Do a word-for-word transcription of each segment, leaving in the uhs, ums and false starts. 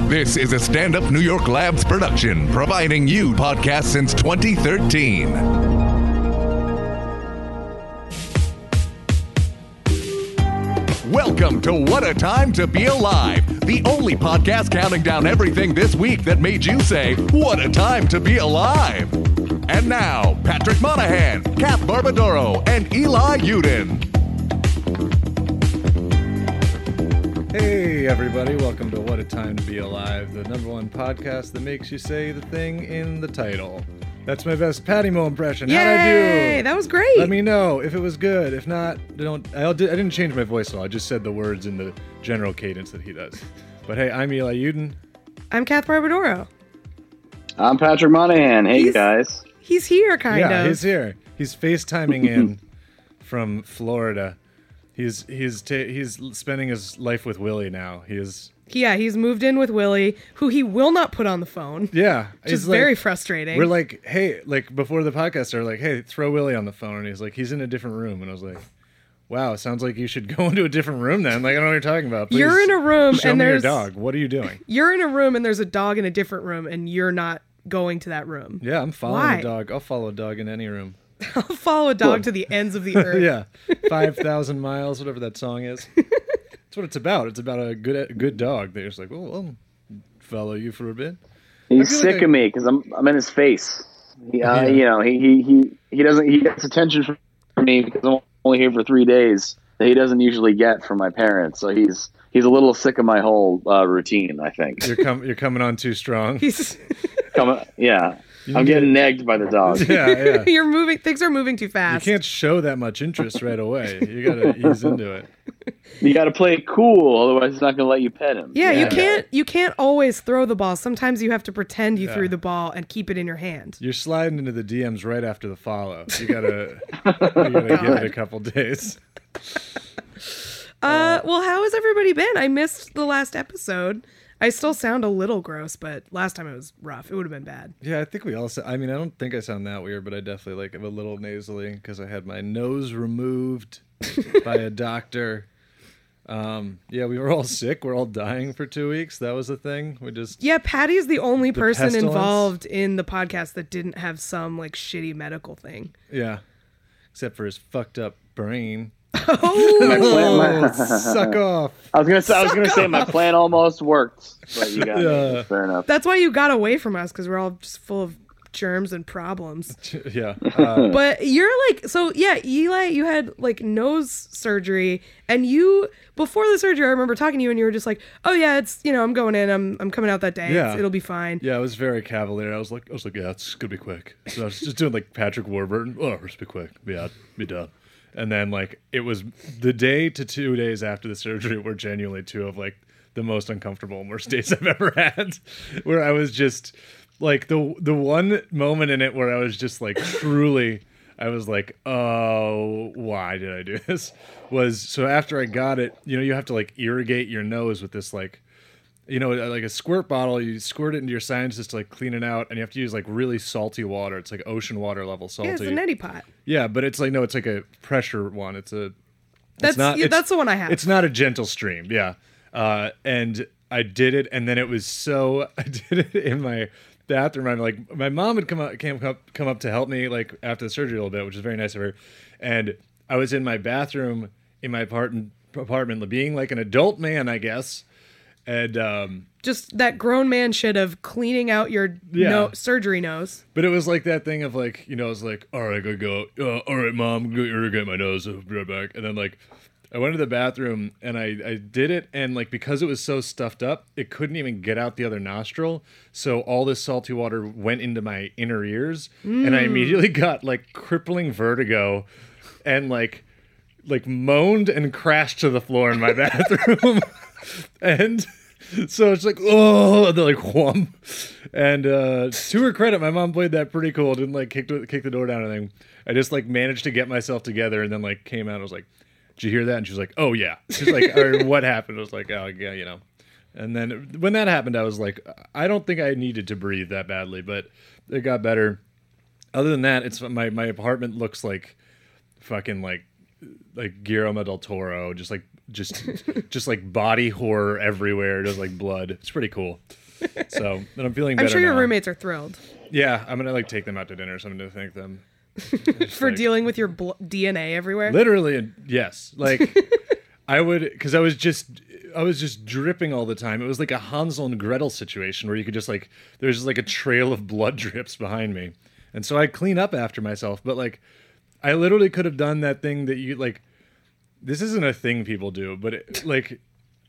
This is a Stand Up New York Labs production, providing you podcasts since twenty thirteen. Welcome to What a Time to Be Alive, the only podcast counting down everything this week that made you say, what a time to be alive. And now, Patrick Monahan, Kath Barbadoro, and Eli Uden. Hey everybody, welcome to What a Time to Be Alive, the number one podcast that makes you say the thing in the title. That's my best Patty Mo impression. How'd I do? Yay, that was great. Let me know if it was good. If not, don't. I didn't change my voice at all. I just said the words in the general cadence that he does. But hey, I'm Eli Uden. I'm Kath Barbadoro. I'm Patrick Monahan. Hey, He's- guys. He's here, kind yeah, of. he's here. He's FaceTiming in from Florida. He's he's ta- he's spending his life with Willie now. He is. Yeah, he's moved in with Willie, who he will not put on the phone. Yeah, Which is very frustrating. We're like, hey, like before the podcast, they're like, hey, throw Willie on the phone, and he's like, he's in a different room, and I was like, wow, sounds like you should go into a different room then. Like, I don't know what you're talking about. Please You're in a room show and me there's your dog. What are you doing? You're in a room and there's a dog in a different room, and you're not going to that room. Yeah, I'm following Why? a dog. I'll follow a dog in any room. I'll follow a dog to the ends of the earth. Yeah, five thousand miles, whatever that song is. That's what it's about. It's about a good good dog. They're just like, oh, I'll follow you for a bit. He's feel sick like I- of me because I'm I'm in his face. He, uh, Yeah. You know, he, he he he doesn't he gets attention from me because I'm only here for three days that he doesn't usually get from my parents. So he's he's a little sick of my whole uh, routine. I think. You're com- you're coming on too strong. He's Come, yeah, I'm need getting to- negged by the dog. Yeah, yeah. you're moving. Things are moving too You fast. can't show that much interest right away. You gotta ease into it. You got to play it cool, otherwise he's not going to let you pet him. Yeah, you Yeah. can't. You can't always throw the ball. Sometimes you have to pretend you Yeah. threw the ball and keep it in your hand. You're sliding into the D Ms right after the follow. You gotta, you gotta give it a couple days. Uh, well, how has everybody been? I missed the last episode. I still sound a little gross, but last time it was rough. It would have been bad. Yeah, I think we all. sa- I mean, I don't think I sound that weird, but I definitely like am a little nasally because I had my nose removed by a doctor. Um, yeah, we were all sick. We're all dying for two weeks. That was the thing. We just Yeah, Patty's the only person pestilence? involved in the podcast that didn't have some like shitty medical thing. yeah, except for his fucked up brain. Oh, Suck off. I was gonna say I was gonna say my plan almost worked, but you got Yeah. me. Fair enough. that's why you got away from us, because we're all just full of germs and problems. Yeah. Uh, But you're like, so yeah, Eli, you had like nose surgery, and you before the surgery, I remember talking to you, and you were just like, oh yeah, it's you know, I'm going in, I'm I'm coming out that day, Yeah. It's, it'll be fine. Yeah, I was very cavalier. I was like, I was like, yeah, it's gonna be quick. So I was just doing like Patrick Warburton. Oh, it's be quick, be out, be done. And then like it was the day to two days after the surgery were genuinely two of like the most uncomfortable and worst days I've ever had. Where I was just like the the one moment in it where I was just like truly. I was like, oh, why did I do this? Was so after I got it, you know, you have to like irrigate your nose with this like. You know, like a squirt bottle, you squirt it into your sinuses to like clean it out, and you have to use like really salty water. It's like ocean water level salty. Yeah, it's a neti pot. Yeah, but it's like no, it's like a pressure one. It's a. That's it's not, yeah, it's- that's the one I have. It's not a gentle stream. Yeah, uh, and I did it, and then it was so I did it in my bathroom. I'm like, my mom had come up, came up, come up to help me like after the surgery a little bit, which is very nice of her. And I was in my bathroom in my apartment, apartment, being like an adult man, I guess. And um, Just that grown man shit of cleaning out your Yeah. no- surgery nose. but it was like that thing of like, you know, I was like, all right, I gotta go. Uh, all right, mom, I'm gonna irrigate my nose. I'll be right back. And then like, I went to the bathroom and I, I did it. And like, because it was so stuffed up, it couldn't even get out the other nostril. So all this salty water went into my inner ears. And I immediately got like crippling vertigo and like, like moaned and crashed to the floor in my bathroom. And so it's like, oh, and they're like, whum. And uh, to her credit, my mom played that pretty cool. Didn't like kick, kick the door down or anything. I just like managed to get myself together and then like came out. I was like, did you hear that? And she was like, oh yeah. She's like, or what happened? I was like, oh yeah, you know. And then when that happened, I was like, I don't think I needed to breathe that badly, but it got better. Other than that, it's my, my apartment looks like fucking like like Guillermo del Toro, just like just just like body horror everywhere, just like blood. It's pretty cool. So, and I'm feeling better I'm sure your now. roommates are thrilled Yeah, I'm gonna like take them out to dinner. So I'm gonna thank them for like- dealing with your bl- D N A everywhere. Literally, yes. Like I would, because I was just, I was just dripping all the time. It was like a Hansel and Gretel situation where you could just like, there's just like a trail of blood drips behind me, and so I clean up after myself. But like, I literally could have done that thing that you like. This isn't a thing people do, but it, like,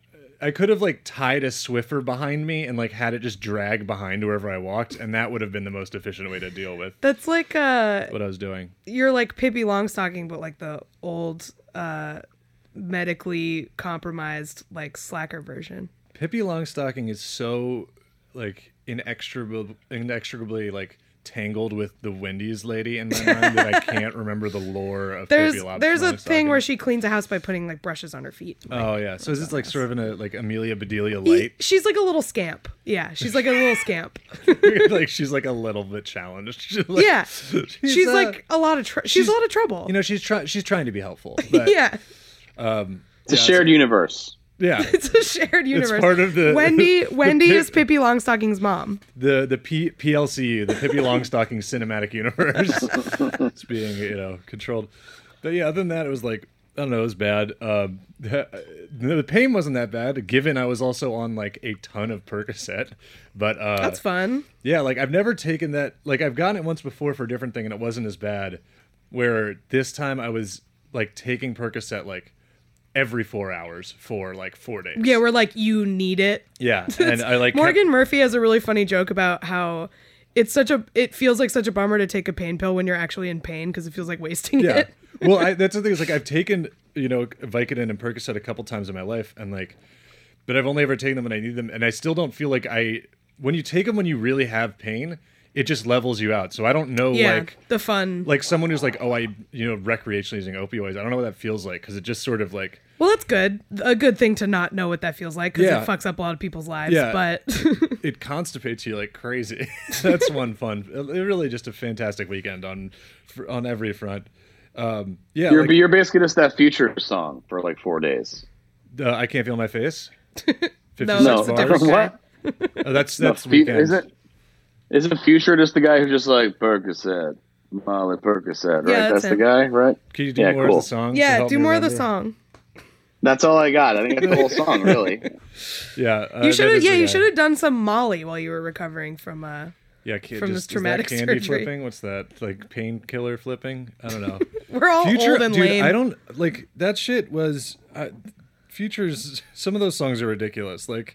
I could have like tied a Swiffer behind me and like had it just drag behind wherever I walked, and that would have been the most efficient way to deal with That's like uh, what I was doing. you're like Pippi Longstocking, but like the old uh, medically compromised like slacker version. Pippi Longstocking is so like inextricably, inextricably like tangled with the Wendy's lady in my mind that I can't remember the lore of There's Pippi Longstocking. there's a thing where she cleans a house by putting like brushes on her feet. Oh yeah, so is this like sort of in a like Amelia Bedelia light? She's like a little scamp. Yeah, she's like a little scamp. Like she's like a little bit challenged. She's like, Yeah, she's, she's uh, like a lot of tr- she's, she's- a lot of trouble. you know she's trying she's trying to be helpful. But, yeah, It's a shared universe. yeah. it's a shared universe. part of the- Wendy. the Wendy Pip- is Pippi Longstocking's mom. The the P, PLCU, the Pippi Longstocking cinematic universe, it's being you know controlled. But yeah, other than that, it was like I don't know, it was bad. Um, the, the pain wasn't that bad, given I was also on like a ton of Percocet. But uh, That's fun. yeah, like I've never taken that. Like I've gotten it once before for a different thing, and it wasn't as bad. Where this time I was like taking Percocet like every four hours for like four days. Yeah, we're like you need it. Yeah, and I like Morgan kept- Murphy has a really funny joke about how it's such a it feels like such a bummer to take a pain pill when you're actually in pain because it feels like wasting Yeah. it. Well, I, that's the thing is like I've taken you know Vicodin and Percocet a couple times in my life, and like, but I've only ever taken them when I need them, and I still don't feel like I. When you take them when you really have pain, it just levels you out. So I don't know Yeah, like the fun. like someone who's like, oh, I you know recreationally using opioids. I don't know what that feels like because it just sort of like. Well, that's good. A good thing to not know what that feels like because Yeah. it fucks up a lot of people's lives. Yeah. But It constipates you like crazy. That's one fun. It, really just a fantastic weekend on for, on every front. Um, yeah, You're, like, you're basically just that Future song for like four days. uh, I can't feel my face. fifty no, Cent that's a bars. different guy. What? Oh, that's No, that's Fu- weekend. isn't isn't Future just the guy who just like Percocet, Molly Percocet, right? Yeah, that's that's the him. guy, right? Can you do Yeah, more cool. of the song? to Yeah, help do me more of the remember? song. That's all I got. I think it's the whole song, really. Yeah, uh, You that should have is yeah, the you guy. should have done some Molly while you were recovering from uh Yeah, ca- from just, this is that traumatic candy surgery. flipping. What's that? Like painkiller flipping? I don't know. we're all Future, old and dude, lame. I don't like that shit. Was uh, Future's? Some of those songs are ridiculous. Like,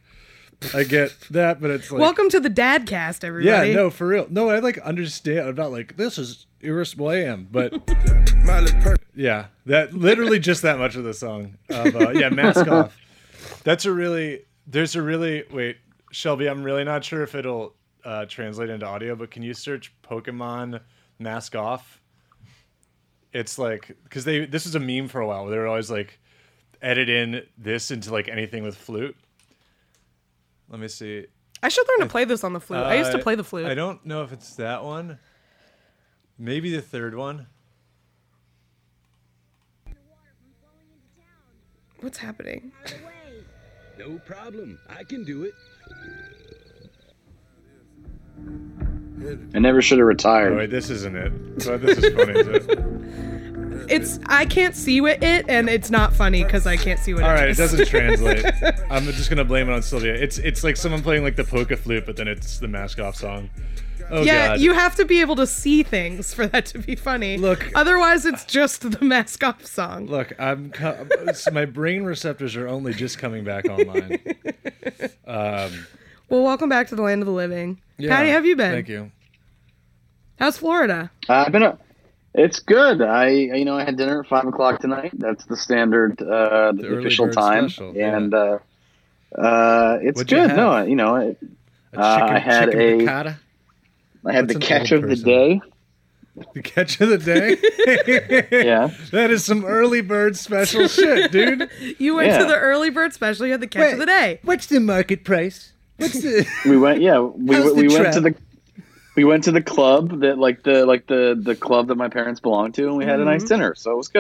I get that, but it's like, Welcome to the Dad Cast, everybody. yeah, no, for real. No, I like understand. I'm not like this is irresponsible. I am, but yeah, that literally just that much of the song. Of, uh, yeah, Mask Off. That's a really. There's a really wait, Shelby. I'm really not sure if it'll uh, translate into audio, but can you search Pokemon Mask Off? It's like because they this is a meme for a while where they were always like edit in this into like anything with flute. Let me see. I should learn to play this on the flute. I used to Uh, play the flute. I don't know if it's that one. Maybe the third one. What's happening? No problem. I can do it. I never should have Oh retired. wait, this isn't it. But this is funny. Is it? It's I can't see what it, and it's not funny because I can't see what All it right, it is. doesn't translate. I'm just gonna blame it on Sylvia. It's it's like someone playing like the polka flute, but then it's the Mask Off song. Oh Yeah, God. you have to be able to see things for that to be funny. Look- otherwise it's just the Mask Off song. Look, I'm co- my brain receptors are only just coming back online. Um, Well, welcome back to the land of the living. yeah, Patty, how have you been? Thank you. How's Florida? Uh, I've been. A, it's good. I you know I had dinner at five o'clock tonight. That's the standard, uh, the, The early official bird time, special, yeah. and uh, uh, it's What'd you good. have? No, you know, I, A Uh, chicken, I had chicken a- piccata? I had That's the an catch old of the person. day. The catch of the day. Yeah. That is some early bird special shit, dude. You went Yeah. to the early bird special. You had the catch of the day. What's the market price? What's the? We went. Yeah, we How's the we went trap? to the we went to the club that like the like the the club that my parents belonged to, and we had a nice dinner. So it was good.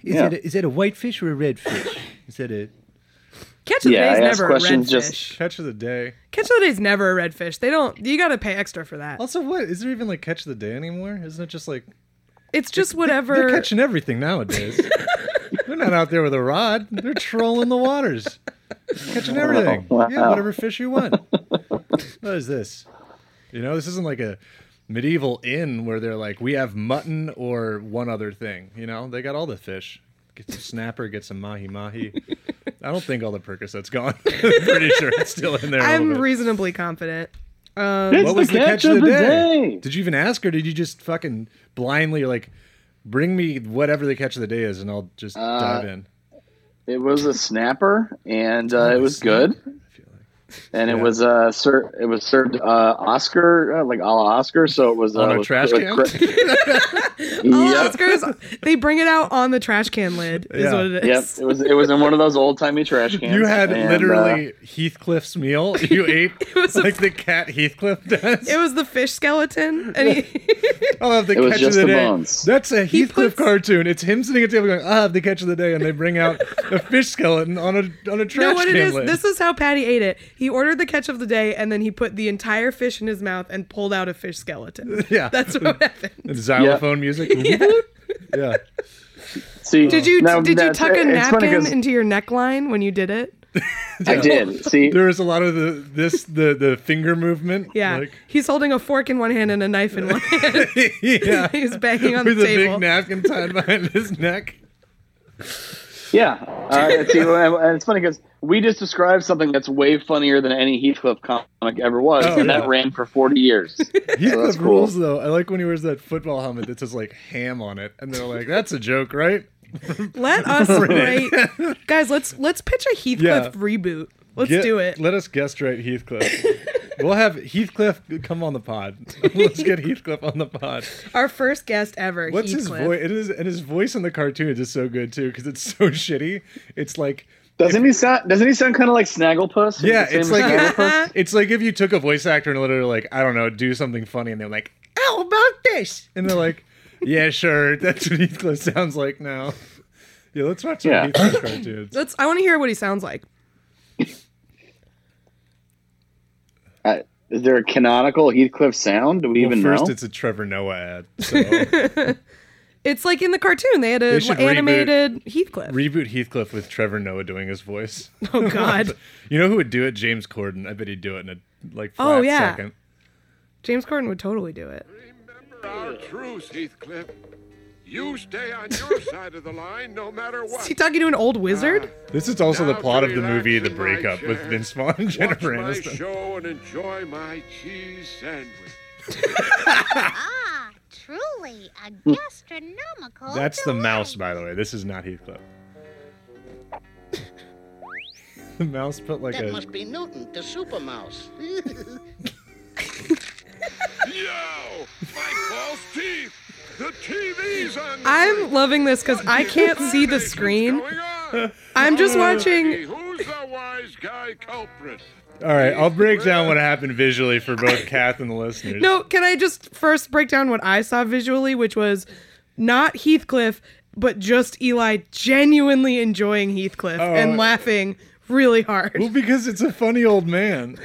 Is Yeah. it a, is that a white fish or a red fish? Is that a Catch of the Yeah, day is I ask never a red questions just- fish. Catch of the day. Catch of the day is never a red fish. They don't. You got to pay extra for that. Also, what is there even like catch of the day anymore? Isn't it just like It's just They're whatever. catching everything nowadays? They're not out there with a rod. They're trolling the waters, catching everything. Oh, wow. Yeah, whatever fish you want. What is this? You know, this isn't like a medieval inn where they're like, we have mutton or one other thing. You know, they got all the fish. Get some snapper, get some mahi mahi. I don't think all the Percocet's gone. I'm pretty sure it's still in there. a little I'm bit. reasonably confident. Um, It's What was the catch of the day. Did you even ask, or did you just fucking blindly like bring me whatever the catch of the day is, and I'll just Uh, dive in? It was a snapper, and uh, Oh, it was snapper. good. And Yeah. it was uh, ser- it was served uh, Oscar, uh, like a la Oscar. So it was uh, On a with- trash with can? cra- all Yep. Oscars, they bring it out on the trash can lid. Is Yeah. what it Yep, is. it was it was in one of those old timey trash cans. You had and, literally Heathcliff's meal. You ate was a- like the cat Heathcliff does. It was the fish skeleton, and he, I'll have the It was catch just of the, the day. bones. That's a He Heathcliff puts- cartoon. It's him sitting at the table going, "I'll have the catch of the day," and they bring out a fish skeleton on a on a trash no, what can it is. lid. This is how Patty ate it. He ordered the catch of the day, and then he put the entire fish in his mouth and pulled out a fish skeleton. Yeah. That's what happened. And xylophone music. Yeah. See, Did you now, did you that's- tuck a it's funny napkin 'cause into your neckline when you did it? I did. See, There was a lot of the this the the finger movement. Yeah. Like, He's holding a fork in one hand and a knife in one hand. yeah. He's banging on With the a table. big napkin tied behind his neck. yeah. Uh, see, and it's funny because we just described something that's way funnier than any Heathcliff comic ever was, Oh, and yeah. that ran for forty years. Heathcliff that's cool. rules though. I like when he wears that football helmet that says like ham on it, and they're like, "That's a joke, right?" Let us write, guys. Let's let's pitch a Heathcliff Yeah. reboot. Let's Get- do it. Let us guest write Heathcliff. We'll have Heathcliff come on the pod. Let's get Heathcliff on the pod. Our first guest ever. What's his Heathcliff. voice? It is, and his voice in the cartoon is just so good too because it's so shitty. It's like Doesn't he sound? Doesn't he sound kind of like Snagglepuss? yeah, Same it's as like Snagglepuss? it's like if you took a voice actor and literally like I don't know do something funny and they're like how about this and they're like yeah sure that's what Heathcliff sounds like now. Yeah, let's watch some Yeah. Heathcliff cartoons. Let's. I want to hear what he sounds like. Uh, is there a canonical Heathcliff sound? Do we Well, even first know? it's a Trevor Noah ad. So It's like in the cartoon. They had They a should animated Heathcliff. reboot Heathcliff with Trevor Noah doing his voice. Oh God. You know who would do it? James Corden. I bet he'd do it in a like flat Oh, yeah. second. James Corden would totally do it. Remember our truce, Heathcliff. You stay on your side of the line no matter Is what. he talking to an old wizard? This is also the Now plot to of the relax movie The in my Breakup with chair, Vince Vaughn and Jennifer Watch my Aniston. show and enjoy my cheese sandwich. Ah, truly a gastronomical. That's the delight. mouse, by the way. This is not Heathcliff. The mouse put like That a. must be Newton, the super mouse. Yo, my false teeth. The T V's on. the I'm brink. loving this because I can't see the What's screen. going on? I'm just Hey, watching. Who's the wise guy culprit? All right, I'll break down what happened visually for both Kath and the listeners. No, can I just first break down what I saw visually, which was not Heathcliff, but just Eli genuinely enjoying Heathcliff Oh. and laughing really hard. Well, because it's a funny old man.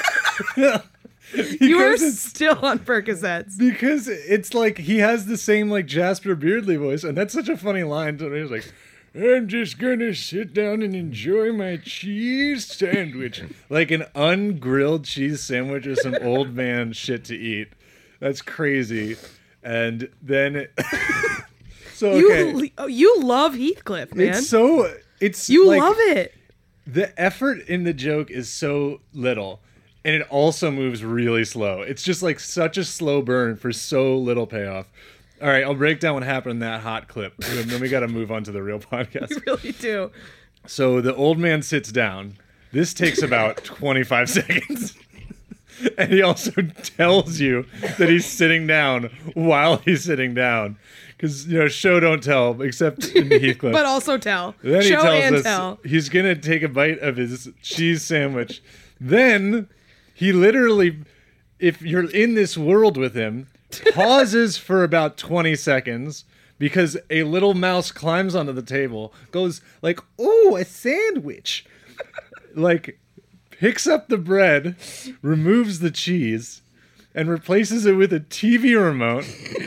You are Because it's- still on Percocets. Because it's like he has the same like Jasper Beardley voice, and that's such a funny line. To me. He's like, "I'm just gonna sit down and enjoy my cheese sandwich," like an ungrilled cheese sandwich is some old man shit to eat. That's crazy. And then, it so okay, You oh, you love Heathcliff, man. it's so it's you like, love it. The effort in the joke is so little. And it also moves really slow. It's just like such a slow burn for so little payoff. All right, I'll break down what happened in that hot clip. And then we got to move on to the real podcast. You really do. So the old man sits down. This takes about twenty-five seconds. And he also tells you that he's sitting down while he's sitting down. Because, you know, show don't tell, except in Heathcliff. But also tell. Then he Show tells and us tell. he's gonna take a bite of his cheese sandwich. Then he literally, if you're in this world with him, pauses for about twenty seconds because a little mouse climbs onto the table, goes like, "Oh, a sandwich," like picks up the bread, removes the cheese, and replaces it with a T V remote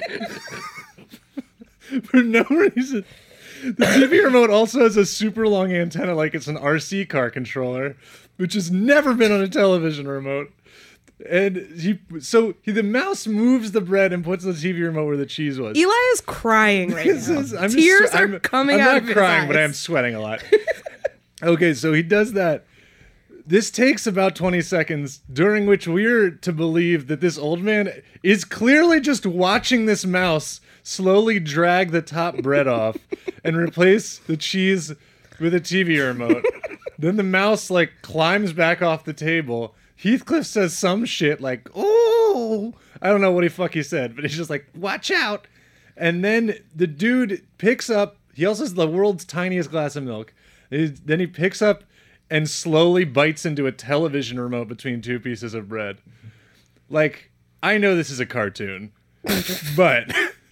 for no reason. The T V remote also has a super long antenna, like it's an R C car controller, which has never been on a television remote. And he, so he, the mouse moves the bread and puts the T V remote where the cheese was. Eli is crying right This now. is- I'm Tears just- are I'm- coming I'm out not of his crying, eyes. but I am sweating a lot. Okay, so he does that. This takes about twenty seconds, during which we're to believe that this old man is clearly just watching this mouse slowly drag the top bread off and replace the cheese with a T V remote. Then the mouse like climbs back off the table. Heathcliff says some shit like, "Oh," I don't know what he fuck he said, but he's just like, "Watch out." And then the dude picks up, he also has the world's tiniest glass of milk. He- Then he picks up and slowly bites into a television remote between two pieces of bread. Like, I know this is a cartoon, but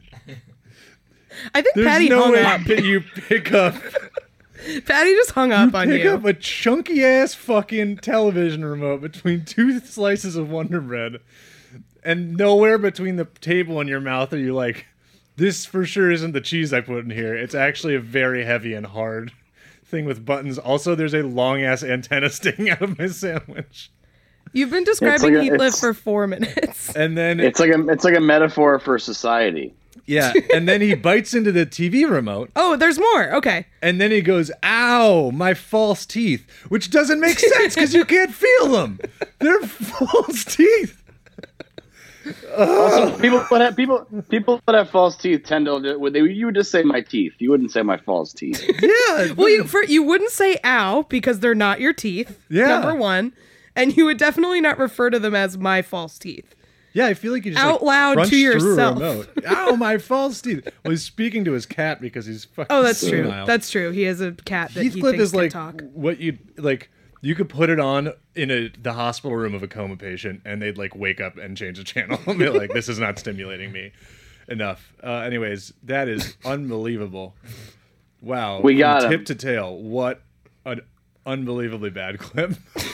I think there's Patty no hung way up. that you pick up Patty just hung up on pick you. up a chunky ass fucking television remote between two slices of Wonder Bread, and nowhere between the table and your mouth are you like, this for sure isn't the cheese I put in here. It's actually a very heavy and hard thing with buttons. Also, there's a long ass antenna sticking out of my sandwich. You've been describing like a- Heathcliff it's- for four minutes. And then It's like a it's like a metaphor for society. yeah, and then he bites into the T V remote. Oh, there's more. Okay. And then he goes, "Ow, my false teeth," which doesn't make sense because you can't feel them. They're false teeth. Also, people that have people people that have false teeth tend to would they you would just say my teeth. You wouldn't say my false teeth. Yeah. Well, you for you wouldn't say "ow" because they're not your teeth. Yeah. Number one, and you would definitely not refer to them as "my false teeth." Yeah, I feel like you just Out like, loud crunched to through a yourself. remote. Ow, my false teeth. Well, he's speaking to his cat because he's fucking. Oh, that's true. senile. That's true. He has a cat that Heathcliff he thinks is can like talk. what you like. You could put it on in a the hospital room of a coma patient, and they'd like wake up and change the channel and be like, "This is not stimulating me enough." Uh, anyways, that is unbelievable. Wow, We from got him. tip to tail. What an unbelievably bad clip.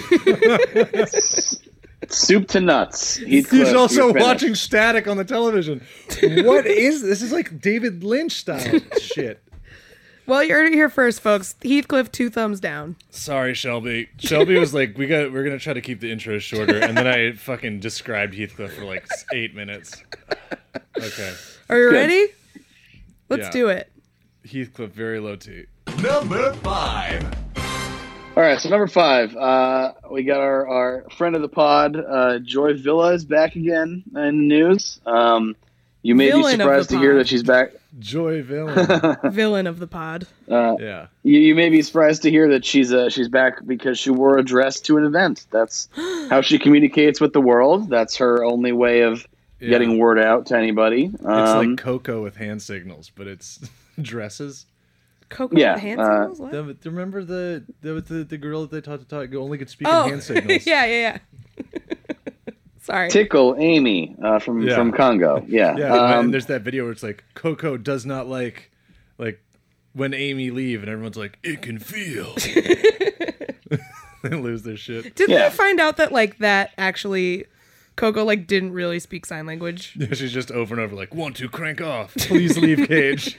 Soup to nuts. Heathcliff, He's also you're finished. watching Static on the television. What is this? Is like David Lynch style shit. Well, you heard it here first, folks. Heathcliff, two thumbs down. Sorry, Shelby. Shelby was like, "We got. We're gonna try to keep the intros shorter," and then I fucking described Heathcliff for like eight minutes. Okay, Are you Good. ready? Let's Yeah. do it. Heathcliff, very low T. Number five. All right, so number five, uh, we got our, our friend of the pod, uh, Joy Villa is back again in the news. Um, you may Villain be of the surprised to hear pod. that she's back. Joy Villain. Villain of the pod. Uh, Yeah. you, you may be surprised to hear that she's uh, she's back because she wore a dress to an event. That's how she communicates with the world. That's her only way of Yeah. getting word out to anybody. It's Um, like Coco with hand signals, but it's dresses. Coco Yeah, with hand uh, signals? What? The, remember the the, the the girl that they taught to talk only could speak Oh, in hand signals. yeah, yeah, yeah. Sorry. Tickle Amy uh, from Yeah. from Congo. Yeah. Yeah, Um, and there's that video where it's like Coco does not like like when Amy leave, and everyone's like, "It can feel." They lose their shit. Did Yeah. they find out that like that actually Coco like didn't really speak sign language? Yeah, she's just over and over like, "One, two, crank off. Please leave cage."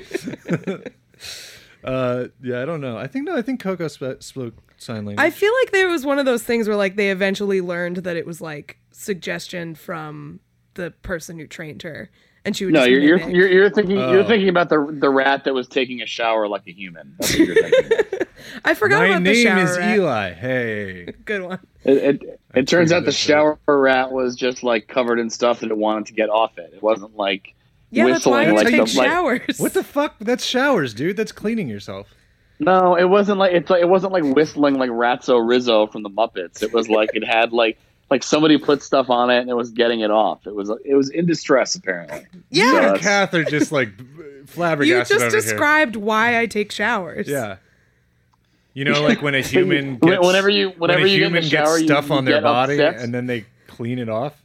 uh, yeah, I don't know. I think no. I think Coco sp- spoke sign language. I feel like there was one of those things where like they eventually learned that it was like suggestion from the person who trained her, and she would no, just you're, you're mimic. you're you're thinking Oh. you're thinking about the the rat that was taking a shower like a human. That's what you're thinking. I forgot My about the name shower is rat. Eli. Hey. Good one. It it, it turns tweeted out the that shower rat was just like covered in stuff that it wanted to get off it. It wasn't like Yeah, that's why whistling you like take the, like showers. What the fuck? That's showers, dude. That's cleaning yourself. no, it wasn't like it's like it wasn't like whistling like Ratso Rizzo from the Muppets. It was like it had like like somebody put stuff on it and it was getting it off. It was it was in distress apparently. Yeah. So You and that's- Kath are just like You flabbergasted just over described why I take showers. here. Yeah. You know, like when a human When- gets, whenever you- whenever when a you get in the human shower, gets you- stuff you on their get body upset. and then they clean it off.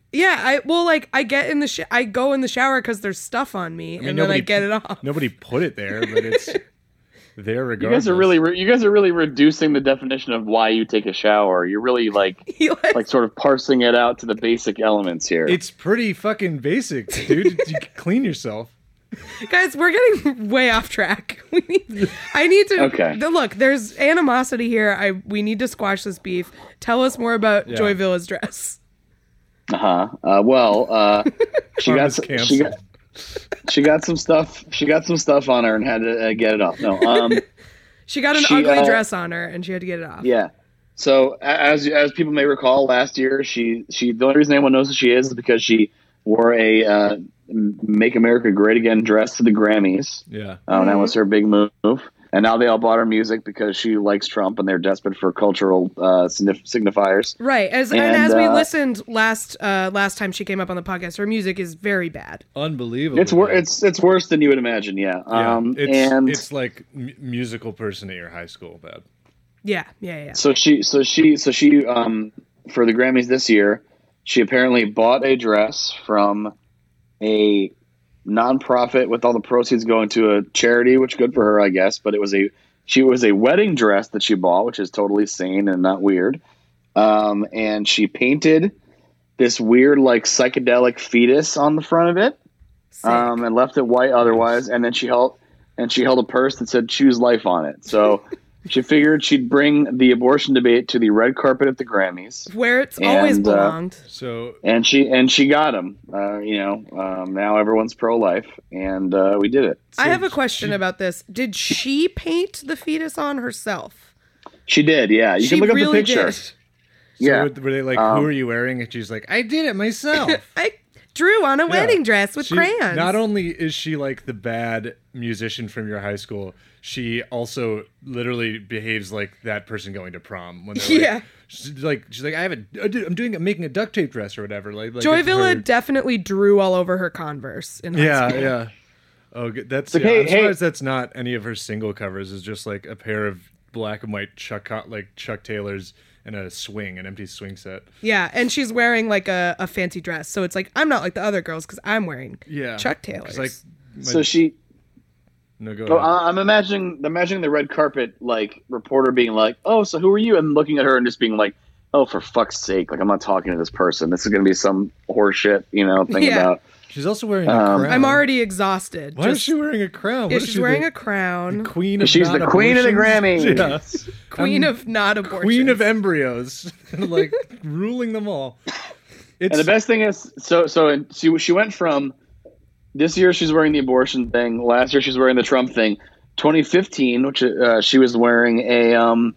Yeah, I well, like I get in the sh- I go in the shower because there's stuff on me, I mean, and nobody, then I get it off. Nobody put it there, but it's there You regardless. guys are really, re- you guys are really reducing the definition of why you take a shower. You're really like, like sort of parsing it out to the basic elements here. It's pretty fucking basic, dude. You clean yourself. Guys, we're getting way off track. We need, I need to. Okay. th- Look, there's animosity here. I we need to squash this beef. Tell us more about Yeah. Joy Villa's dress. Uh-huh. Uh Well, uh, she got Karma's some, she canceled. got she got some stuff. She got some stuff on her and had to uh, get it off. No. Um. She got an She, ugly uh, dress on her, and she had to get it off. Yeah. So a- as as people may recall, last year she she the only reason anyone knows who she is is because she wore a uh, "Make America Great Again" dress to the Grammys. Yeah. Um, That was her big move. And now they all bought her music because she likes Trump and they're desperate for cultural uh, signif- signifiers. Right. As and, And, as we uh, listened last uh, last time she came up on the podcast, her music is very bad. Unbelievable. It's wor- it's it's worse than you would imagine. Yeah. Yeah, Um, it's, and it's like m- musical person at your high school bad. Yeah. Yeah. Yeah. so she so she so she um for the Grammys this year, she apparently bought a dress from a nonprofit with all the proceeds going to a charity, which good for her, I guess. But it was a she was a wedding dress that she bought, which is totally sane and not weird. Um, and she painted this weird like psychedelic fetus on the front of it, um, and left it white otherwise. And then she held and she held a purse that said "Choose Life" on it. So she figured she'd bring the abortion debate to the red carpet at the Grammys, Where it's always And, uh, belonged. So and she and she got him. Uh, you know, um, now everyone's pro-life, and uh, we did it. I have a question about this. Did she paint the fetus on herself? She did, yeah. You She can look really up the picture. did. So Yeah. were were they like, Um, who are you wearing? And she's like, I did it myself. I drew on a Yeah. wedding dress with She- crayons. Not only is she like the bad musician from your high school, she also literally behaves like that person going to prom. When they're like, Yeah. she's like, she's like, I have a, I did- I'm doing, I'm making a duct tape dress or whatever. Like, like Joy it's Villa her- definitely drew all over her Converse in high Yeah, school. yeah. Oh, good. That's. Like, yeah, hey, I'm hey- surprised that's not any of her single covers. Is just like a pair of black and white Chuck Co- like Chuck Taylors and a swing, an empty swing set. Yeah, and she's wearing like a, a fancy dress. So it's like, I'm not like the other girls because I'm wearing Yeah, Chuck 'Cause, Taylors. Like, my- So she. no, go Oh, ahead. I- I'm imagining imagining the red carpet like reporter being like, "Oh, so who are you?" and looking at her and just being like, "Oh, for fuck's sake! Like I'm not talking to this person. This is gonna be some horseshit, you know, thing Yeah. about." She's also wearing a Um, crown. I'm already exhausted. Why is Just- she wearing a crown? Yeah, What is she's she, wearing the, a crown. queen of She's the not queen of the abortions? Grammys. Yeah. Queen I'm of not abortion. queen of embryos, like ruling them all. It's And the best thing is, so so she she went from this year she's wearing the abortion thing. Last year she's wearing the Trump thing. twenty fifteen, which uh, she was wearing a um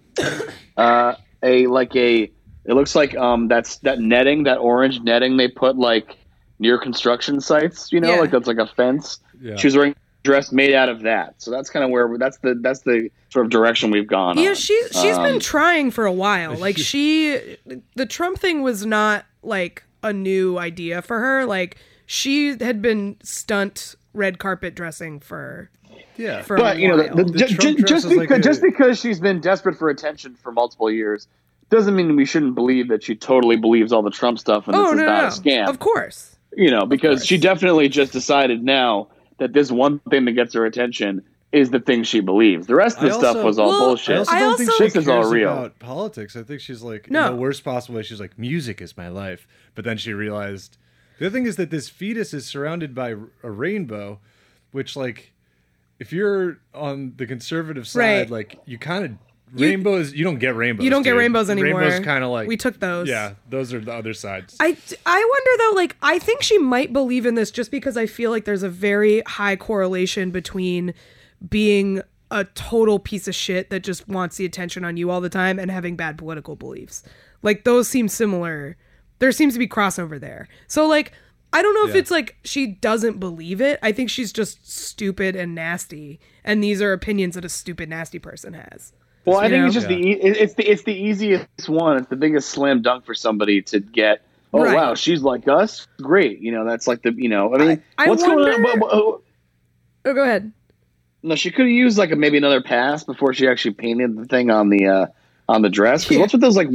uh a like a it looks like um that's that netting, that orange netting they put like near construction sites. You know, Yeah. like that's like a fence. Yeah. She was wearing a dress made out of that. So that's kind of where that's the that's the sort of direction we've gone. Yeah, on. she's she's Um, been trying for a while. Like she, the Trump thing was not like a new idea for her. Like she had been stunt red carpet dressing for yeah. for But a you know, while. the, the, The ju- Trump ju- dress just is because like a- just because she's been desperate for attention for multiple years doesn't mean we shouldn't believe that she totally believes all the Trump stuff and oh this is no, not no, a scam. of course. You know, because she definitely just decided now that this one thing that gets her attention is the thing she believes. The rest of the I stuff also- was all Well, bullshit. I also I don't think also- she This is all cares real. about politics. I think she's like No. in the worst possible way. She's like, music is my life. But then she realized the other thing is that this fetus is surrounded by a rainbow, which like if you're on the conservative side, Right. like you kind of You- rainbows. You don't get rainbows. You don't get dude. rainbows anymore. Rainbows kind of like We took those. Yeah, those are the other sides. I, I wonder though, like, I think she might believe in this just because I feel like there's a very high correlation between being a total piece of shit that just wants the attention on you all the time and having bad political beliefs. Like, those seem similar. There seems to be crossover there. So, like, I don't know if Yeah. it's like she doesn't believe it. I think she's just stupid and nasty. And these are opinions that a stupid, nasty person has. Well, I You think know? it's just the e- it- it's the it's the easiest one. It's the biggest slam dunk for somebody to get. Oh Right. wow, she's like us. Great, you know that's like the you know. I mean, I- I what's going on? wonder- What- what- oh, Oh, go ahead. No, she could have used like a, maybe another pass before she actually painted the thing on the uh, on the dress. Because Yeah. what's with those like weird?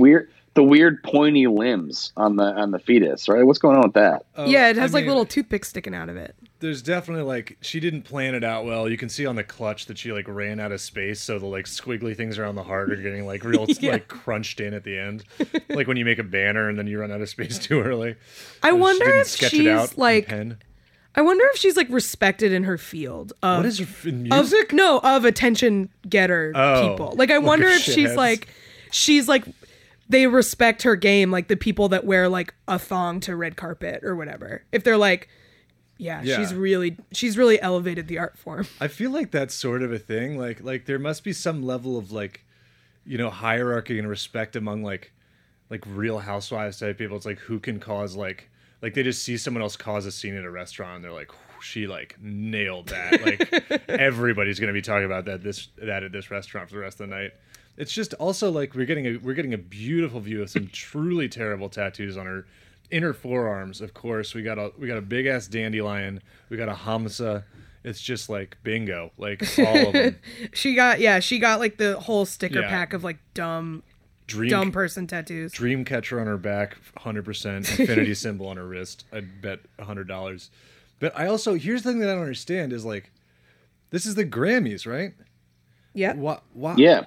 the weird pointy limbs on the on the fetus, right? What's going on with that? Oh, yeah, it has I like mean, little toothpicks sticking out of it. There's definitely like she didn't plan it out well. You can see on the clutch that she like ran out of space, so the like squiggly things around the heart are getting like real Yeah. like crunched in at the end, like when you make a banner and then you run out of space too early. I She wonder didn't if sketch she's it out in like. pen. I wonder if she's like respected in her field. Of, What is her in of- music? no, of attention getter Oh, people. Like I like wonder the if she's shitheads. like, she's like, they respect her game, like the people that wear like a thong to red carpet or whatever. If they're like, yeah, Yeah. she's really, she's really elevated the art form. I feel like that's sort of a thing. Like like there must be some level of like, you know, hierarchy and respect among like like Real Housewives type people. It's like who can cause like like they just see someone else cause a scene at a restaurant and they're like, she like nailed that. Like everybody's gonna be talking about that this that at this restaurant for the rest of the night. It's just also like we're getting a we're getting a beautiful view of some truly terrible tattoos on her inner forearms. Of course, we got a we got a big ass dandelion. We got a Hamsa. It's just like bingo, like all of them. She got, yeah, she got like the whole sticker Yeah. pack of like dumb, Dream dumb person tattoos. dream catcher on her back, one hundred percent. Infinity symbol on her wrist. I'd bet one hundred dollars. But I also here's the thing that I don't understand is like, this is the Grammys, right? Yeah. Why? Why? Yeah.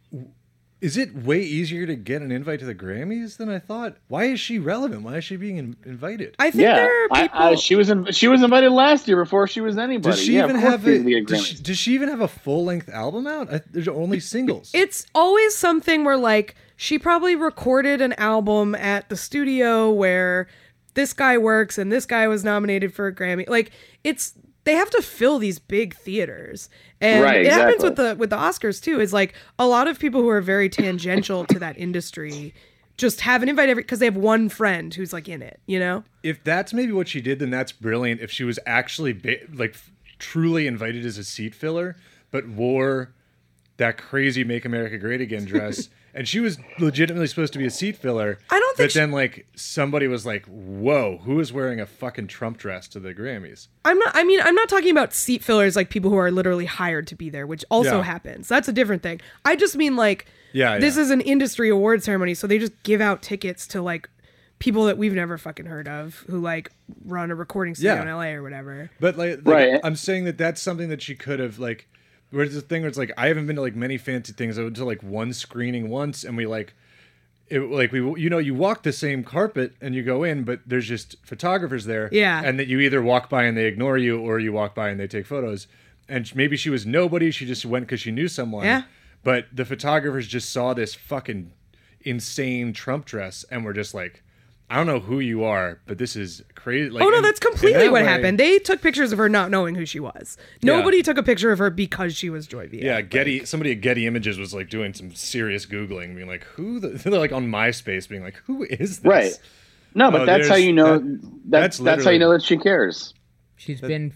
Is it way easier to get an invite to the Grammys than I thought? Why is she relevant? Why is she being in- invited? I think Yeah, there are I, people. I, she was in, she was invited last year before she was anybody. Does she yeah, even of course have she's a? the Does she, Grammys. does she even have a full length album out? I, there's only singles. It's always something where like she probably recorded an album at the studio where this guy works and this guy was nominated for a Grammy. Like it's they have to fill these big theaters. And Right, it happens exactly. with the with the Oscars too. Is like a lot of people who are very tangential to that industry just have an invite every because they have one friend who's like in it, you know? If that's maybe what she did, then that's brilliant. If she was actually ba- like f- truly invited as a seat filler, but wore that crazy "Make America Great Again" dress, and she was legitimately supposed to be a seat filler. I don't think But she- then, like, somebody was like, "Whoa, who is wearing a fucking Trump dress to the Grammys?" I'm not I mean, I'm not talking about seat fillers like people who are literally hired to be there, which also Yeah. happens. That's a different thing. I just mean like Yeah, this yeah. is an industry award ceremony, so they just give out tickets to like people that we've never fucking heard of who like run a recording studio Yeah. in L A or whatever. But like, like, Right. I'm saying that that's something that she could have like. Where's the thing where it's like I haven't been to like many fancy things. I went to like one screening once, and we like, it like we you know you walk the same carpet and you go in, but there's just photographers there. Yeah. And that you either walk by and they ignore you, or you walk by and they take photos. And maybe she was nobody. She just went because she knew someone. Yeah. But the photographers just saw this fucking insane Trump dress and were just like, I don't know who you are, but this is crazy. Like, Oh no, in- that's in completely that what way- happened. They took pictures of her not knowing who she was. Nobody took a picture of her because she was Joy Villa. Yeah, Getty. Somebody at Getty Images was like doing some serious googling, being like, "Who?" The, they're like on MySpace, being like, "Who is this?" Right. No, but Oh, that's how there's- you know. that- that's that's that's how you literally- know that she cares. She's been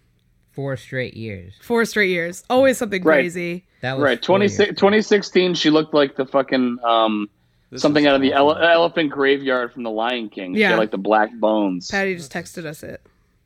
four straight years. Four straight years. Always something Right. crazy. That was Right. four twenty, years. twenty sixteen, she looked like the fucking um This something is out of the ele- awful. elephant graveyard from the Lion King. She Yeah. had like the black bones. Patty just texted us it.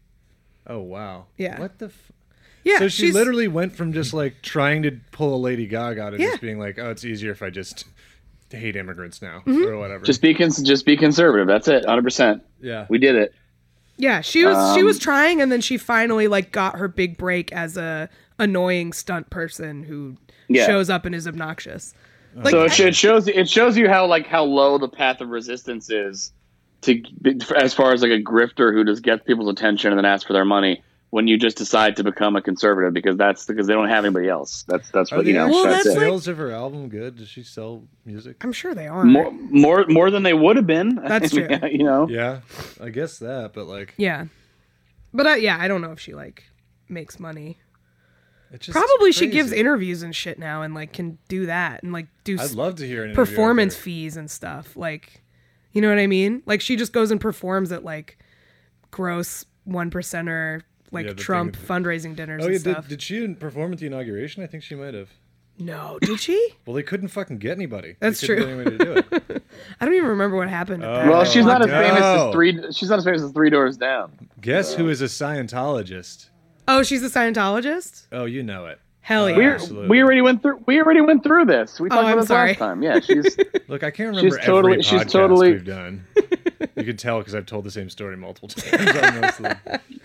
Oh wow. Yeah. What the? F- Yeah. so she she's- literally went from just like trying to pull a Lady Gaga to Yeah. just being like, "Oh, it's easier if I just hate immigrants now Mm-hmm. or whatever." Just be cons- just be conservative. That's it. one hundred percent. yeah. We did it. Yeah, she was she Um, was trying, and then she finally like got her big break as a annoying stunt person who Yeah. shows up and is obnoxious. Like, so it, I- sh- it shows it shows you how like how low the path of resistance is to as far as like a grifter who just gets people's attention and then asks for their money when you just decide to become a conservative because that's because they don't have anybody else. That's that's Are what the you know. actual Well, that's that's it. like- sales of her album good? Does she sell music? I'm sure they are. more more more than they would have been. That's true. you know. Yeah, I guess that. But like, Yeah, but uh, yeah, I don't know if she like makes money. it's just Probably she gives crazy. interviews and shit now, and like can do that and like do I'd s- love to hear an interview with performance her. fees and stuff. Like, you know what I mean? Like she just goes and performs at like gross one percenter like Yeah, the Trump thing- fundraising dinners Oh and yeah, stuff. did, did she perform at the inauguration? I think she might have. No, did she? Well, they couldn't fucking get anybody. That's They couldn't true. get anybody to do it. I don't even remember what happened. At that. Well, Oh, she's not as no. famous as three. She's not as famous as Three Doors Down. Guess who is a Scientologist? Oh, she's a Scientologist? Oh, you know it. Hell yeah. We Absolutely. we already went through we already went through this. We Oh, talked I'm about this sorry. last time. Yeah, she's Look, I can't remember She's totally- every she's podcast totally- we've done. You can tell because I've told the same story multiple times on most of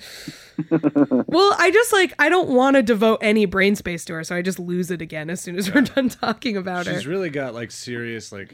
them. Well, I just like I don't want to devote any brain space to her, so I just lose it again as soon as we're done talking about She's her. really got like serious, like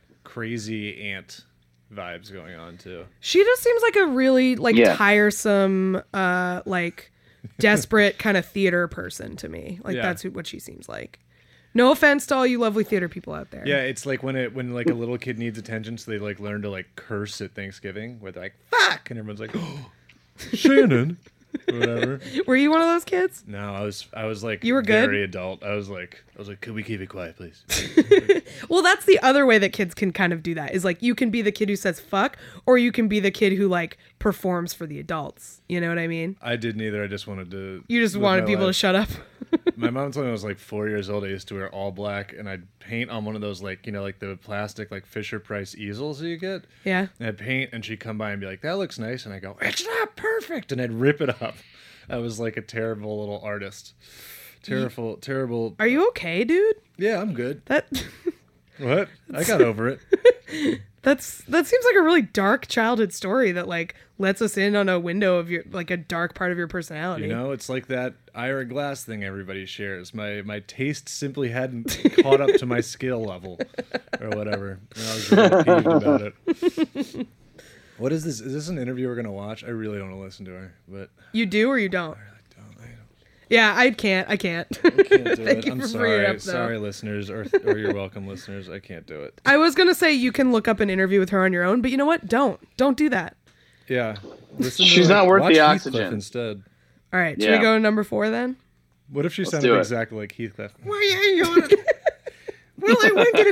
crazy aunt vibes going on too. She just seems like a really like Yeah. tiresome, uh, like desperate kind of theater person to me. Like Yeah. that's who, what she seems like. No offense to all you lovely theater people out there. Yeah, it's like when it when like a little kid needs attention, so they like learn to like curse at Thanksgiving, where they're like "fuck," and everyone's like, "Oh, Shannon," or whatever. Were you one of those kids? No, I was I was like You were good? very adult. I was like I was like, could we keep it quiet, please? Well, that's the other way that kids can kind of do that. Is like you can be the kid who says fuck, or you can be the kid who like performs for the adults. You know what I mean? I did neither. I just wanted to. You just live wanted my people to life. shut up. My mom told me when I was like four years old, I used to wear all black, and I'd paint on one of those like you know like the plastic like Fisher Price easels that you get. Yeah. And I'd paint, and she'd come by and be like, "That looks nice," and I go, "It's not perfect," and I'd rip it up. I was like a terrible little artist. Terrible, terrible. Are you okay, dude? Yeah, I'm good. That What? I got over it. that's that seems like a really dark childhood story that like lets us in on a window of your like a dark part of your personality. You know, it's like that Ira Glass thing everybody shares. My my taste simply hadn't caught up to my skill level, or whatever. And I was really peeved about it. What is this? Is this an interview we're gonna watch? I really don't want to listen to her, but You do or you don't? I don't. I don't. Yeah, I can't. I can't. I can't do Thank it. you I'm for bringing it sorry. up, though. Sorry, listeners, or or you're welcome, listeners. I can't do it. I was gonna say you can look up an interview with her on your own, but you know what? Don't. Don't do that. Yeah, listen to, She's like, not worth watch the Heathcliff oxygen. instead. All right. Should Yeah. we go to number four then? What if she Let's sounded do it. exactly like Heathcliff? Well, yeah, you know, well, I went to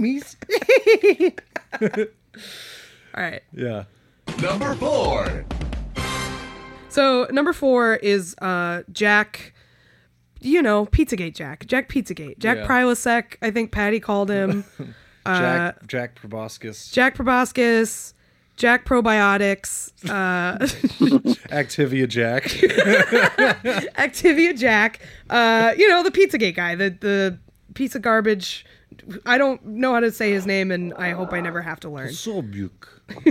the Grammys. All right. Yeah. Number four. So number four is uh, Jack. You know, Pizzagate Jack. Jack Pizzagate. Jack Yeah. Prilosec. I think Patty called him. Jack Jack Proboscis. Jack Proboscis. Jack Probiotics. Uh, Activia Jack. Activia Jack. Uh, you know, the Pizzagate guy. The the piece of garbage. I don't know how to say his name, and I hope I never have to learn. Sobuk.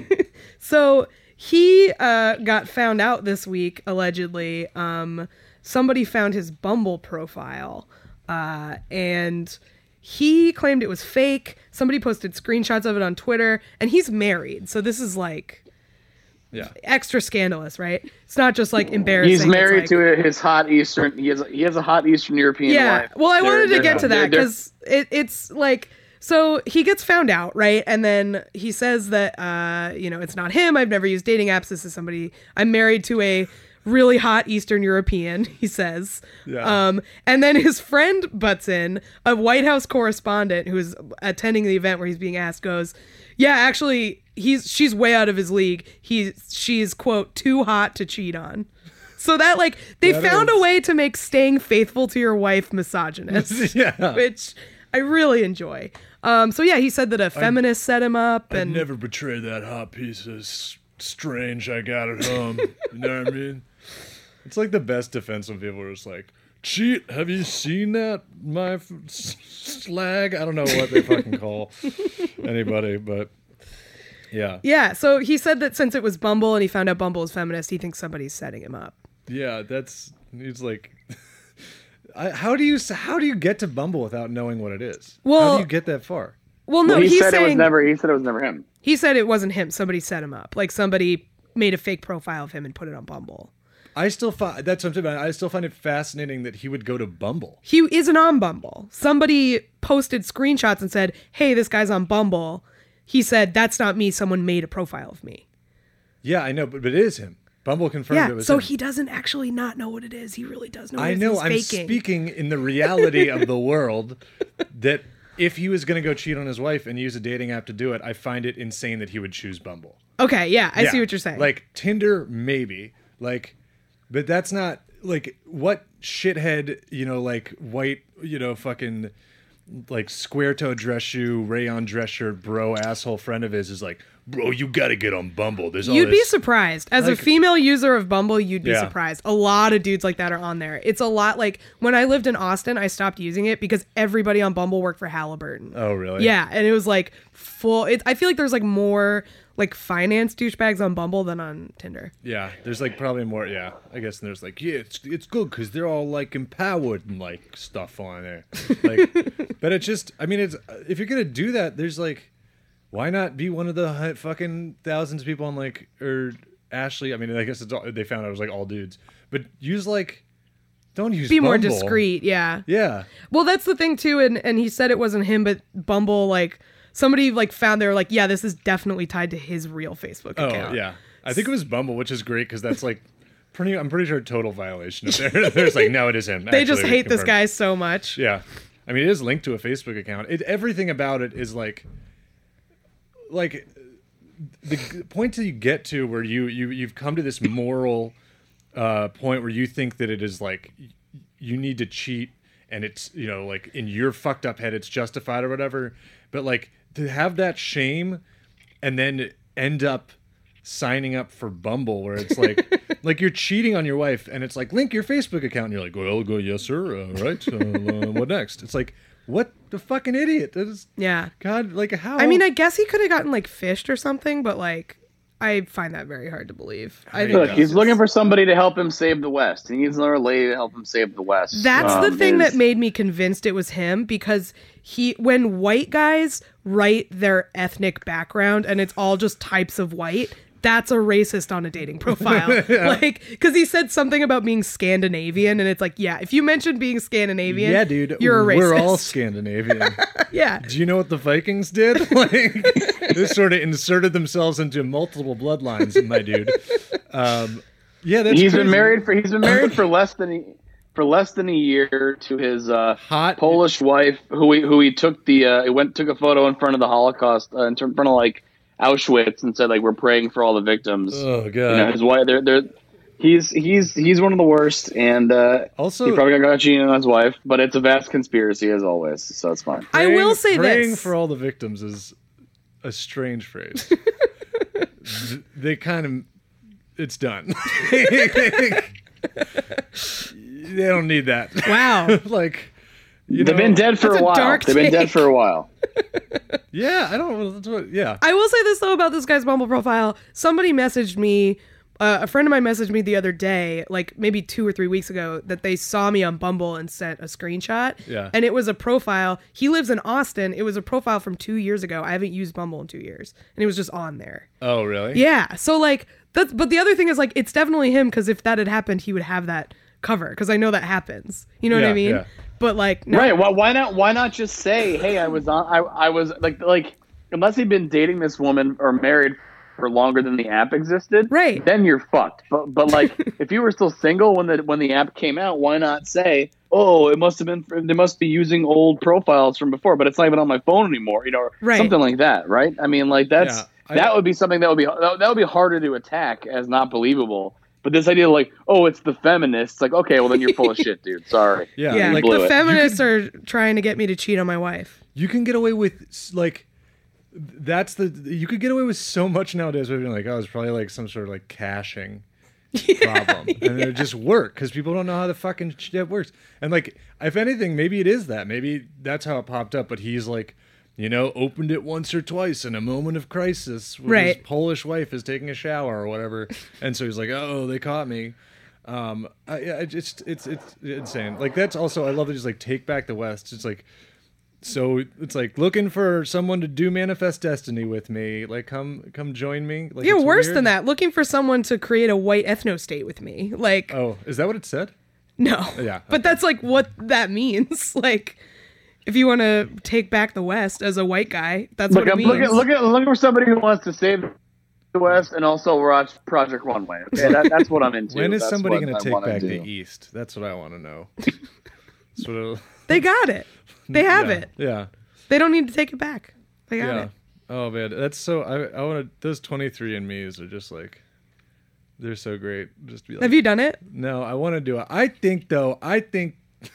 So he uh, got found out this week, allegedly. Um, somebody found his Bumble profile, uh, and he claimed it was fake. Somebody posted screenshots of it on Twitter, and he's married. So this is like Yeah. extra scandalous, right? It's not just like embarrassing. He's it's married like- to his hot Eastern. He has he has a hot Eastern European yeah. wife. Well, I They're- wanted to they're- get to they're- that they're- because it, it's like, so he gets found out, right? And then he says that, uh, you know, it's not him. I've never used dating apps. This is somebody, I'm married to a really hot Eastern European, he says. Yeah. Um, and then his friend butts in, a White House correspondent who's attending the event where he's being asked, goes, yeah, actually, he's she's way out of his league. He's she's quote too hot to cheat on. So that like they That found is- a way to make staying faithful to your wife misogynist, Yeah. which I really enjoy. Um, so yeah, he said that a feminist set him up, I'd and never betray that hot piece of s- strange I got at home. You know what I mean? It's like the best defense when people are just like, cheat, have you seen that, my f- s- slag? I don't know what they fucking call anybody, but yeah. yeah. So he said that since it was Bumble and he found out Bumble is feminist, he thinks somebody's setting him up. Yeah, that's, he's like, I, how do you, s- how do you get to Bumble without knowing what it is? how Well- do you get that far? Well, no, Well, he he's said saying it was never. He said it was never him. he said it wasn't him. Somebody set him up. Like somebody made a fake profile of him and put it on Bumble. I still find, that's what I'm saying, I still find it fascinating that he would go to Bumble. He isn't on Bumble. Somebody posted screenshots and said, hey, this guy's on Bumble. He said, that's not me. Someone made a profile of me. Yeah, I know, but, but it is him. Bumble confirmed Yeah, it was so him. he doesn't actually not know what it is. He really does know what I it is. know. He's I'm faking. speaking in the reality of the world that if he was going to go cheat on his wife and use a dating app to do it, I find it insane that he would choose Bumble. Okay, yeah, I Yeah. see what you're saying. Like Tinder, maybe. Like, but that's not like what shithead, you know, like white, you know, fucking like square toe dress shoe, rayon dress shirt, bro, asshole friend of his is like, bro, you got to get on Bumble. There's all You'd this. be surprised. As Like- a female user of Bumble, you'd be Yeah. surprised. A lot of dudes like that are on there. It's a lot like when I lived in Austin, I stopped using it because everybody on Bumble worked for Halliburton. Oh, really? Yeah, and it was like full. It, I feel like there's like more like finance douchebags on Bumble than on Tinder. Yeah, there's like probably more. Yeah, I guess there's like yeah, it's it's good because they're all like empowered and like stuff on there. Like, but it's just, I mean, it's if you're gonna do that, there's like, why not be one of the hu- fucking thousands of people on like or Ashley? I mean, I guess it's all, they found out it was like all dudes, but use like, don't use Be more Bumble. discreet. Yeah. Yeah. Well, that's the thing too, and and he said it wasn't him, but Bumble like. Somebody like found they were like, yeah, this is definitely tied to his real Facebook account. Oh yeah, I think it was Bumble, which is great because that's like pretty. I'm pretty sure a total violation of there. There's like, no, it is him. They just Actually, hate this confirmed. guy so much. Yeah, I mean, it is linked to a Facebook account. It, everything about it is like, like the point that you get to where you you you've come to this moral uh, point where you think that it is like you need to cheat and it's you know like in your fucked up head it's justified or whatever, but like. To have that shame and then end up signing up for Bumble where it's like like you're cheating on your wife and it's like link your Facebook account and you're like, well, I'll go, yes sir, all right, uh, uh, what next? It's like, what the fucking idiot. That is, yeah, God, like how I mean, I guess he could have gotten like fished or something, but like I find that very hard to believe. I think Look, that's he's just- looking for somebody to help him save the West. He needs another lady to help him save the West. That's Um, the thing is- that made me convinced it was him because he when white guys write their ethnic background and it's all just types of white, that's a racist on a dating profile. Like, because he said something about being Scandinavian, and it's like, yeah, if you mentioned being Scandinavian, yeah, dude, you're a racist. we're all Scandinavian. Yeah. Do you know what the Vikings did? Like, they sort of inserted themselves into multiple bloodlines, my dude. Um, yeah, that's he's crazy. been married for he's been married for less than a, for less than a year to his uh, hot Polish wife, who he who he took the uh, he went took a photo in front of the Holocaust, uh, in front of like Auschwitz, and said like we're praying for all the victims. Oh god, you know, his wife. They're they're he's he's he's one of the worst, and uh, also he probably got cheating on his wife, but it's a vast conspiracy as always, so it's fine. I will say praying this. for all the victims is a strange phrase. Th- they kind of, it's done. They don't need that. Wow. Like, you They've know, been dead for That's a a while. dark They've been take. dead for a while. Yeah, I don't. That's what, yeah. I will say this though about this guy's Bumble profile. Somebody messaged me, uh, a friend of mine messaged me the other day, like maybe two or three weeks ago, that they saw me on Bumble and sent a screenshot. Yeah. And it was a profile. He lives in Austin. It was a profile from two years ago. I haven't used Bumble in two years, and it was just on there. Oh, really? Yeah. So like that's. But the other thing is like it's definitely him because if that had happened, he would have that cover because I know that happens. You know what Yeah, I mean? yeah. But like no. Right. Well, why not? Why not just say, "Hey, I was on. I, I was like like." Unless he'd been dating this woman or married for longer than the app existed, right? Then you're fucked. But but like if you were still single when the when the app came out, why not say, "Oh, it must have been. They must be using old profiles from before, but it's not even on my phone anymore." You know, or Right. something like that, right? I mean, like that's Yeah, I- that would be something that would be that, that would be harder to attack as not believable. But this idea, like, oh, it's the feminists, like, okay, well then you're full of shit, dude. Sorry. Yeah, Yeah. You like blew The it. feminists are trying to get me to cheat on my wife. you can get away with like that's the you could get away with so much nowadays with being like, oh, it's probably like some sort of like caching problem, and it just work because people don't know how the fucking shit works. And like, if anything, maybe it is that. Maybe that's how it popped up. But he's like, you know, opened it once or twice in a moment of crisis when Right. his Polish wife is taking a shower or whatever, and so he's like, oh, they caught me. Um, I, I just it's it's insane. Like that's also I love that he's like take back the West. It's like. So it's like looking for someone to do Manifest Destiny with me. Like, come, come join me. Like, Yeah, it's worse weird. than that. Looking for someone to create a white ethno state with me. Like, Oh, is that what it said? no. Yeah, But that's like what that means. Like, if you want to take back the West as a white guy, that's Look, what it I'm means. looking, looking, looking for somebody who wants to save the West and also watch Project Runway. Okay, that, that's what I'm into. When is That's somebody what going I to take wanna back do. the East? That's what I want to know. Sort of. They got it. They have yeah, it. Yeah. They don't need to take it back. They got Yeah. it. Oh man, that's so. I I want to. Those twenty-three and me's are just like, they're so great. Just be like. Have you done it? No, I want to do it. I think though. I think.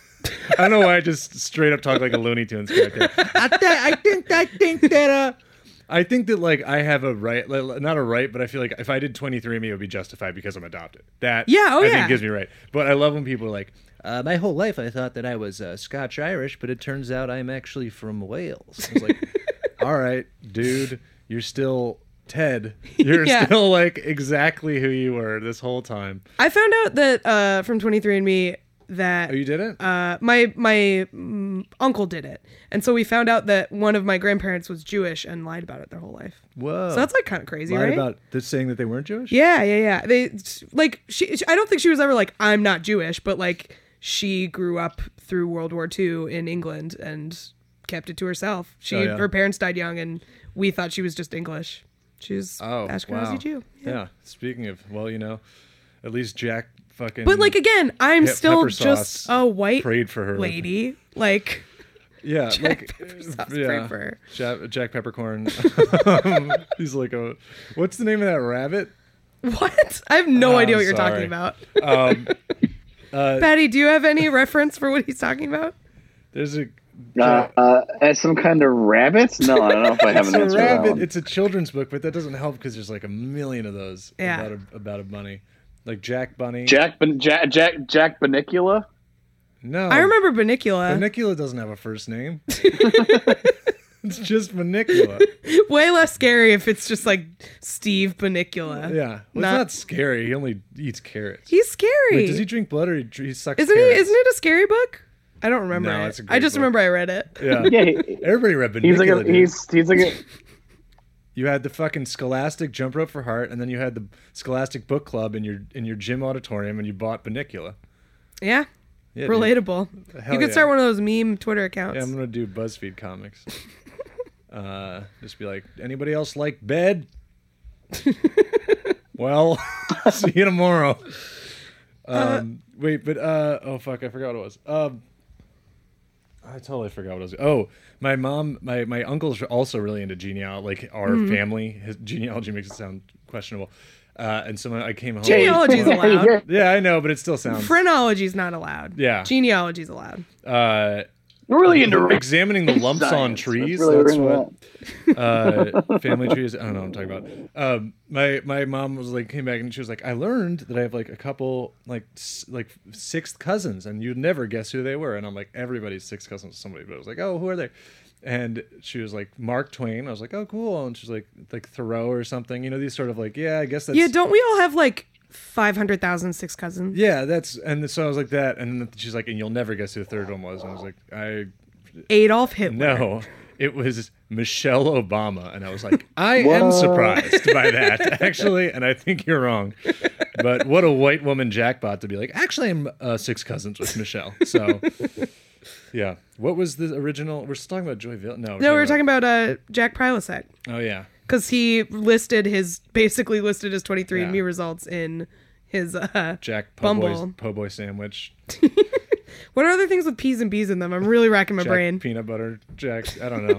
I don't know why I just straight up talk like a Looney Tunes character. I, th- I think. I think that. Uh, I think that like I have a right, like, not a right, but I feel like if I did twenty-three and me, it would be justified because I'm adopted. That Yeah, oh I yeah. think gives me right. But I love when people are like, uh, my whole life I thought that I was uh, Scotch Irish, but it turns out I'm actually from Wales. I was like, all right, dude, you're still Ted. You're Yeah. still like exactly who you were this whole time. I found out that uh, from twenty-three and me that Oh, you did it? uh, my my mm, uncle did it, and so we found out that one of my grandparents was Jewish and lied about it their whole life. Whoa. So that's like kind of crazy, Lied right? about this saying that they weren't Jewish? Yeah, yeah, yeah. They like she. I don't think she was ever like I'm not Jewish, but like she grew up through World War Two in England and kept it to herself. She Oh, yeah. her parents died young, and we thought she was just English. She's Oh, Ashkenazi wow. Jew. Yeah. Speaking of, well, you know, at least Jack fucking. But like again, I'm Pe- still pepper just sauce a white prayed for her. lady. Like Yeah, Jack like Pepper sauce yeah, prayed for her. Jack, Jack Peppercorn. Um, he's like a. What's the name of that rabbit? what? I have no Oh, idea what I'm you're sorry. talking about. Um, uh, Patty, do you have any reference for what he's talking about? there's a. Uh, uh, as some kind of rabbit? No, I don't know if I have It's an a answer to that rabbit. one. It's a children's book, but that doesn't help because there's like a million of those Yeah. about a, about a bunny, like Jack Bunny. Jack, ben, Jack, Jack, Jack Benicula. No, I remember Benicula. Benicula doesn't have a first name. It's just Benicula. Way less scary if it's just like Steve Benicula. Yeah, well, Not- it's not scary. He only eats carrots. He's scary. Wait, does he drink blood or he, he sucks Isn't carrots? he? Isn't it a scary book? I don't remember No, it. it's a I great just book. remember I read it. Yeah, Yeah, he- everybody read Benicula. he's like a, dude. he's he's like a, You had the fucking Scholastic Jump Rope for Heart, and then you had the Scholastic Book Club in your in your gym auditorium, and you bought Benicula. Yeah. Yeah, dude. Relatable. Hell you could yeah. start one of those meme Twitter accounts. Yeah, I'm gonna do BuzzFeed comics. uh, just be like, anybody else like bed? Well, see you tomorrow. Um, wait, but uh, oh fuck, I forgot what it was. Um, I totally forgot what it was. Oh, my mom, my my uncle's also really into genealogy. Like our Mm-hmm. family, his genealogy makes it sound questionable. Uh, and so I came home. Genealogy's allowed. Yeah, I know, but it still sounds. Phrenology's not allowed. Yeah. Genealogy's allowed. Uh, We're really into examining the lumps on science. trees. That's really That's we're what uh, family trees. I don't know what I'm talking about. Um, my my mom was like came back and she was like, I learned that I have like a couple like s- like sixth cousins, and you'd never guess who they were. And I'm like, everybody's sixth cousins to somebody. But I was like, oh, who are they? And she was like, Mark Twain. I was like, oh, cool. And she's like, like Thoreau or something. You know, these sort of like, yeah, I guess that's Yeah, don't we all have like five hundred thousand six cousins? yeah, that's and so I was like that, and then she's like, and you'll never guess who the third one was. And I was like, I Adolf Hitler. no, it was Michelle Obama, and I was like, I am surprised by that actually, and I think you're wrong. But what a white woman jackpot to be like, actually, I'm uh, six cousins with Michelle. So yeah, what was the original? We're still talking about Joy Vill. No, No, we were talking about uh, Jack Prilosec. Oh yeah, Because he listed his, basically listed his twenty-three and me Yeah. results in his uh, Jack Po' Bumble. Boy's Po' Boy sandwich. What are other things with P's and B's in them? I'm really racking my Jack brain. peanut butter. Jack. I don't know.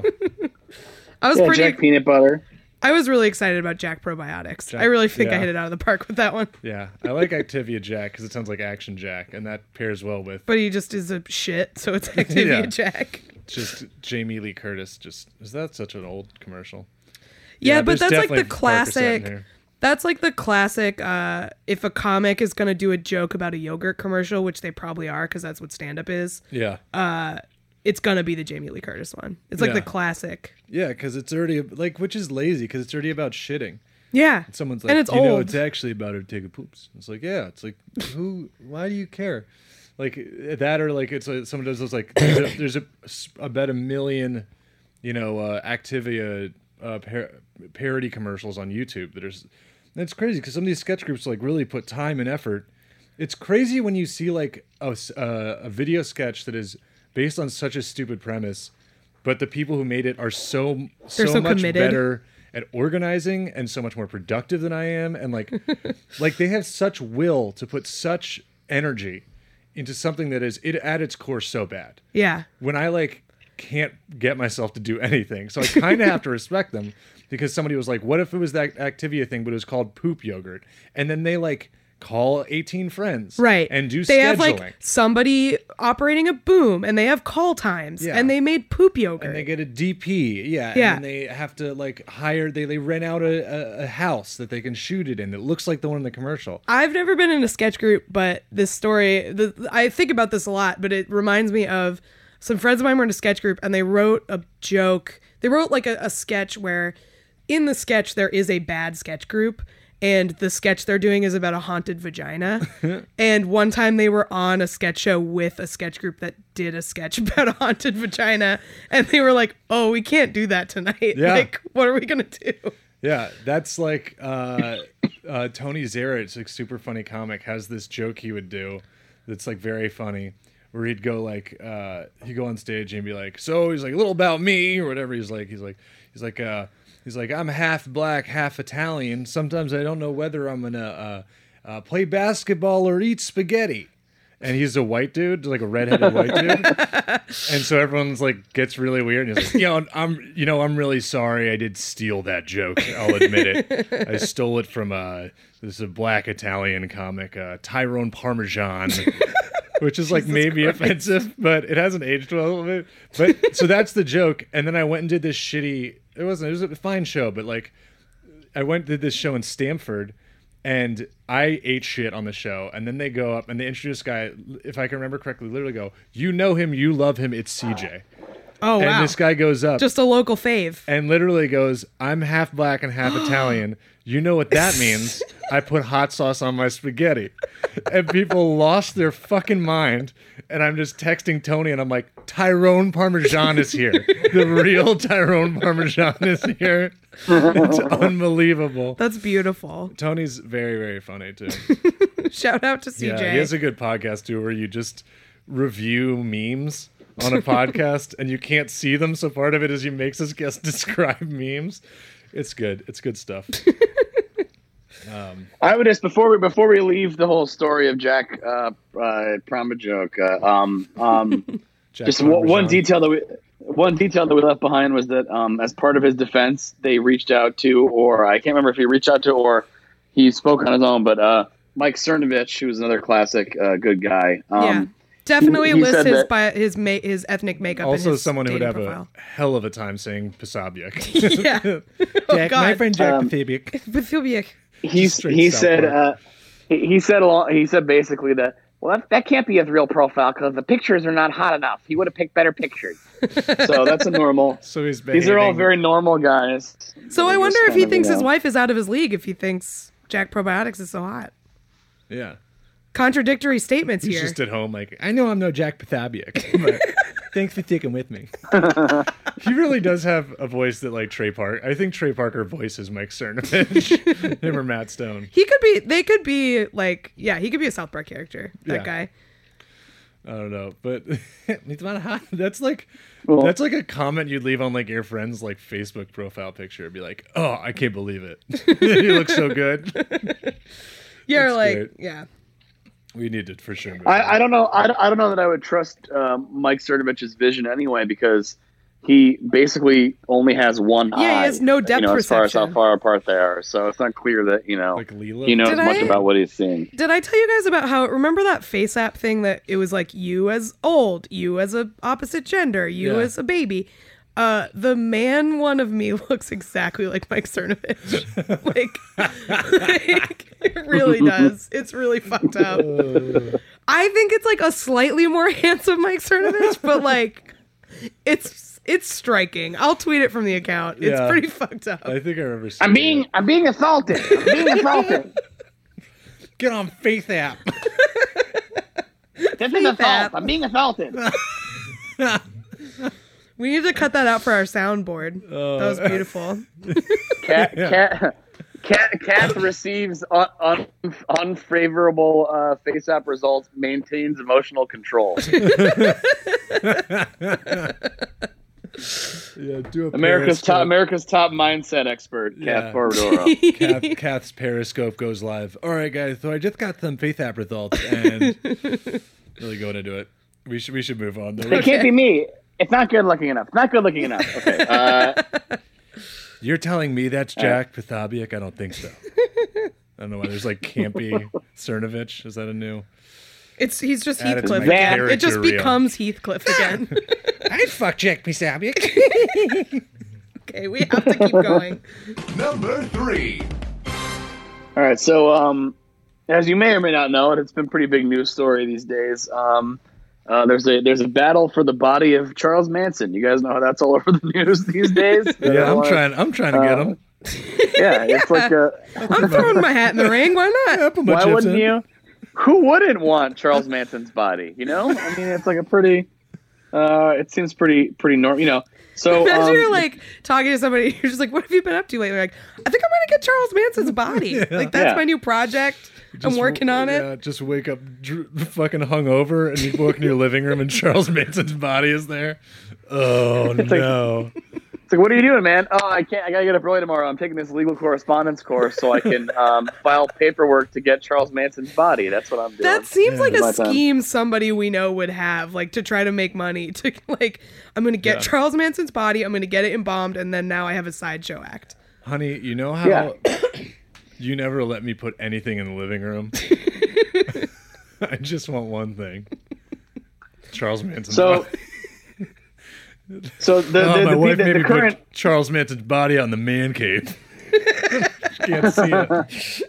I was Yeah, pretty. Jack Peanut Butter. I was really excited about Jack Probiotics. Jack- I really think I yeah. hit it out of the park with that one. Yeah, I like Activia Jack because it sounds like Action Jack, and that pairs well with But he just is a shit, so it's Activia Yeah. Jack. just Jamie Lee Curtis. Just is that such an old commercial? Yeah, but there's that's like definitely the Parker Sutton classic. here. That's like the classic. Uh, if a comic is gonna do a joke about a yogurt commercial, which they probably are, because that's what stand-up is. Yeah, Uh, it's gonna be the Jamie Lee Curtis one. It's like Yeah. the classic. yeah, because it's already like, which is lazy because it's already about shitting. Yeah, Someone's like, and it's you know, old. it's actually about her taking poops. It's like, yeah, it's like, who? Why do you care? Like that, or like it's like someone does those like there's, a, there's a about a million, you know, uh, Activia uh, par- parody commercials on YouTube that are. And it's crazy because some of these sketch groups like really put time and effort. It's crazy when you see like a, s- uh, a video sketch that is based on such a stupid premise, but the people who made it are so so, They're so much committed. better at organizing and so much more productive than I am, and like like they have such will to put such energy into something that is it at its core so bad. Yeah. When I like can't get myself to do anything, so I kind of have to respect them because somebody was like, "What if it was that Activia thing, but it was called poop yogurt?" And then they like call eighteen friends. Right. And do they scheduling. have like somebody operating a boom and they have call times Yeah. and they made poop yogurt. And they get a D P, yeah, Yeah. and then they have to like hire. They they rent out a, a, a house that they can shoot it in that looks like the one in the commercial. I've never been in a sketch group, but this story, the, I think about this a lot, but it reminds me of some friends of mine were in a sketch group and they wrote a joke. They wrote like a, a sketch where in the sketch there is a bad sketch group. And the sketch they're doing is about a haunted vagina. And one time they were on a sketch show with a sketch group that did a sketch about a haunted vagina. And they were like, oh, we can't do that tonight. Yeah. Like, what are we going to do? Yeah, that's like uh, uh, Tony Zaret's like super funny comic has this joke he would do that's like very funny where he'd go like uh, he'd go on stage and be like, so he's like a little about me or whatever. He's like he's like he's like uh, he's like I'm half black, half Italian. Sometimes I don't know whether I'm gonna uh, uh, play basketball or eat spaghetti. And he's a white dude, like a redheaded white dude. And so everyone's like gets really weird. And he's like, you know, I'm, you know, I'm really sorry. I did steal that joke. I'll admit it. I stole it from uh, this is a black Italian comic, uh, Tyrone Parmesan, which is like Jesus maybe Christ. offensive, but it hasn't aged well. But so that's the joke. And then I went and did this shitty. It wasn't. It was a fine show, but like I went and did this show in Stamford. And I ate shit on the show. And then they go up and they introduce a guy, if I can remember correctly, literally go, you know him, you love him, it's C J. Oh, and wow. this guy goes up. Just a local fave. And literally goes, I'm half black and half Italian. You know what that means? I put hot sauce on my spaghetti. And people lost their fucking mind. And I'm just texting Tony and I'm like, Tyrone Parmesan is here. The real Tyrone Parmesan is here. It's unbelievable. That's beautiful. Tony's very, very funny too. Shout out to C J. Yeah, he has a good podcast too where you just review memes on a podcast and you can't see them, so part of it is he makes his guests describe memes. It's good. It's good stuff. Um, I would just before we before we leave the whole story of Jack uh, uh, Prama joke. Uh, um, um, Jack just one, one Parmesan. detail that we one detail that we left behind was that um, as part of his defense, they reached out to, or I can't remember if he reached out to, or he spoke on his own, but uh, Mike Cernovich, who was another classic uh, good guy. Um, yeah. Definitely he- he lists said his that- bi- his ma- his ethnic makeup. in Also, his someone who would dating have profile. a hell of a time saying Pasabiak. Yeah. Oh, Jack, God. my friend Jack Um, Pasabiak. Pasabiak. He Straight he South said Park. uh, he, he said along, he said basically that well that, that can't be his real profile because the pictures are not hot enough. He would have picked better pictures. So that's a normal. So he's These are all behaving- very normal guys. So I They're wonder just if he kind of, thinks you his know- wife is out of his league if he thinks Jack Probiotics is so hot. Yeah. Contradictory statements He's here. just at home like, I know I'm no Jack Pasabiak, but thanks for sticking with me. He really does have a voice that like Trey Parker. I think Trey Parker voices Mike Cernovich. Him or Matt Stone. He could be. They could be like. Yeah, he could be a South Park character. That Yeah. guy. I don't know, but it's not hot. That's like Well- that's like a comment you'd leave on like your friend's like Facebook profile picture. It'd be like, oh, I can't believe it. He looks so good. You're That's like. great. Yeah. We need to for sure. Move I, on. I don't know. I, don't- I don't know that I would trust um, Mike Cernovich's vision anyway because he basically only has one Yeah, he eye. has no depth you know, as far as how perception. far apart they are. So it's not clear that you know Like Leela? he knows Did much I- about what he's seeing. Did I tell you guys about how? Remember that face app thing that it was like you as old, you as a opposite gender, you Yeah. as a baby. Uh, the man one of me looks exactly like Mike Cernovich. like, like, it really does. It's really fucked up. I think it's like a slightly more handsome Mike Cernovich, but like, it's it's striking. I'll tweet it from the account. It's Yeah. pretty fucked up. I think I remember. Seeing I'm being it. I'm being assaulted. I'm being assaulted. Get on Faith app. This is assault. app. I'm being assaulted. We need to cut that out for our soundboard. Oh. That was beautiful. Cat cat. Cat, Cat receives un, un, unfavorable uh, face app results, maintains emotional control. Yeah, do a America's top Periscope. America's top mindset expert, Yeah. Kath Barbadoro. Kath, Kath's Periscope goes live. All right, guys. So I just got some Faith app results and really going into it. We should we should move on. It can't be me. It's not good looking enough. It's not good looking enough. Okay. Uh, You're telling me that's Jack Pasabiak? I don't think so. I don't know why there's like campy Cernovich, is that a new? It's he's just Added to Heathcliff my again. It character just reel. becomes Heathcliff again. I'd fuck Jack Pisabiak. Okay, we have to keep going. Number three. All right, so um, as you may or may not know, and it's been a pretty big news story these days. Um, uh, there's a there's a battle for the body of Charles Manson. You guys know how that's all over the news these days. Yeah, I'm Uh, trying. I'm trying to get uh, him. Yeah, it's like a, I'm throwing my hat in the ring. Why not? Yeah, put my why chips wouldn't in. you? Who wouldn't want Charles Manson's body? You know, I mean, it's like a pretty. Uh, it seems pretty pretty normal. You know, so Imagine um, you're like talking to somebody. You're just like, "What have you been up to lately?" You're like, I think I'm gonna get Charles Manson's body. Like that's Yeah. my new project. I'm Just- working on it. Yeah, just wake up dr- fucking hungover and you walk in your living room and Charles Manson's body is there. Oh like- no! It's like, what are you doing, man? Oh, I can't. I gotta get up early tomorrow. I'm taking this legal correspondence course so I can um, file paperwork to get Charles Manson's body. That's what I'm doing. That seems like My a time. scheme somebody we know would have, like to try to make money. To like, I'm gonna get Yeah. Charles Manson's body. I'm gonna get it embalmed, and then now I have a sideshow act. Honey, you know how Yeah. you never let me put anything in the living room? I just want one thing. Charles Manson's So, body. so the Oh, the, my the, wife the, made the me current. put Charles Manson's body on the man cave. She can't see it.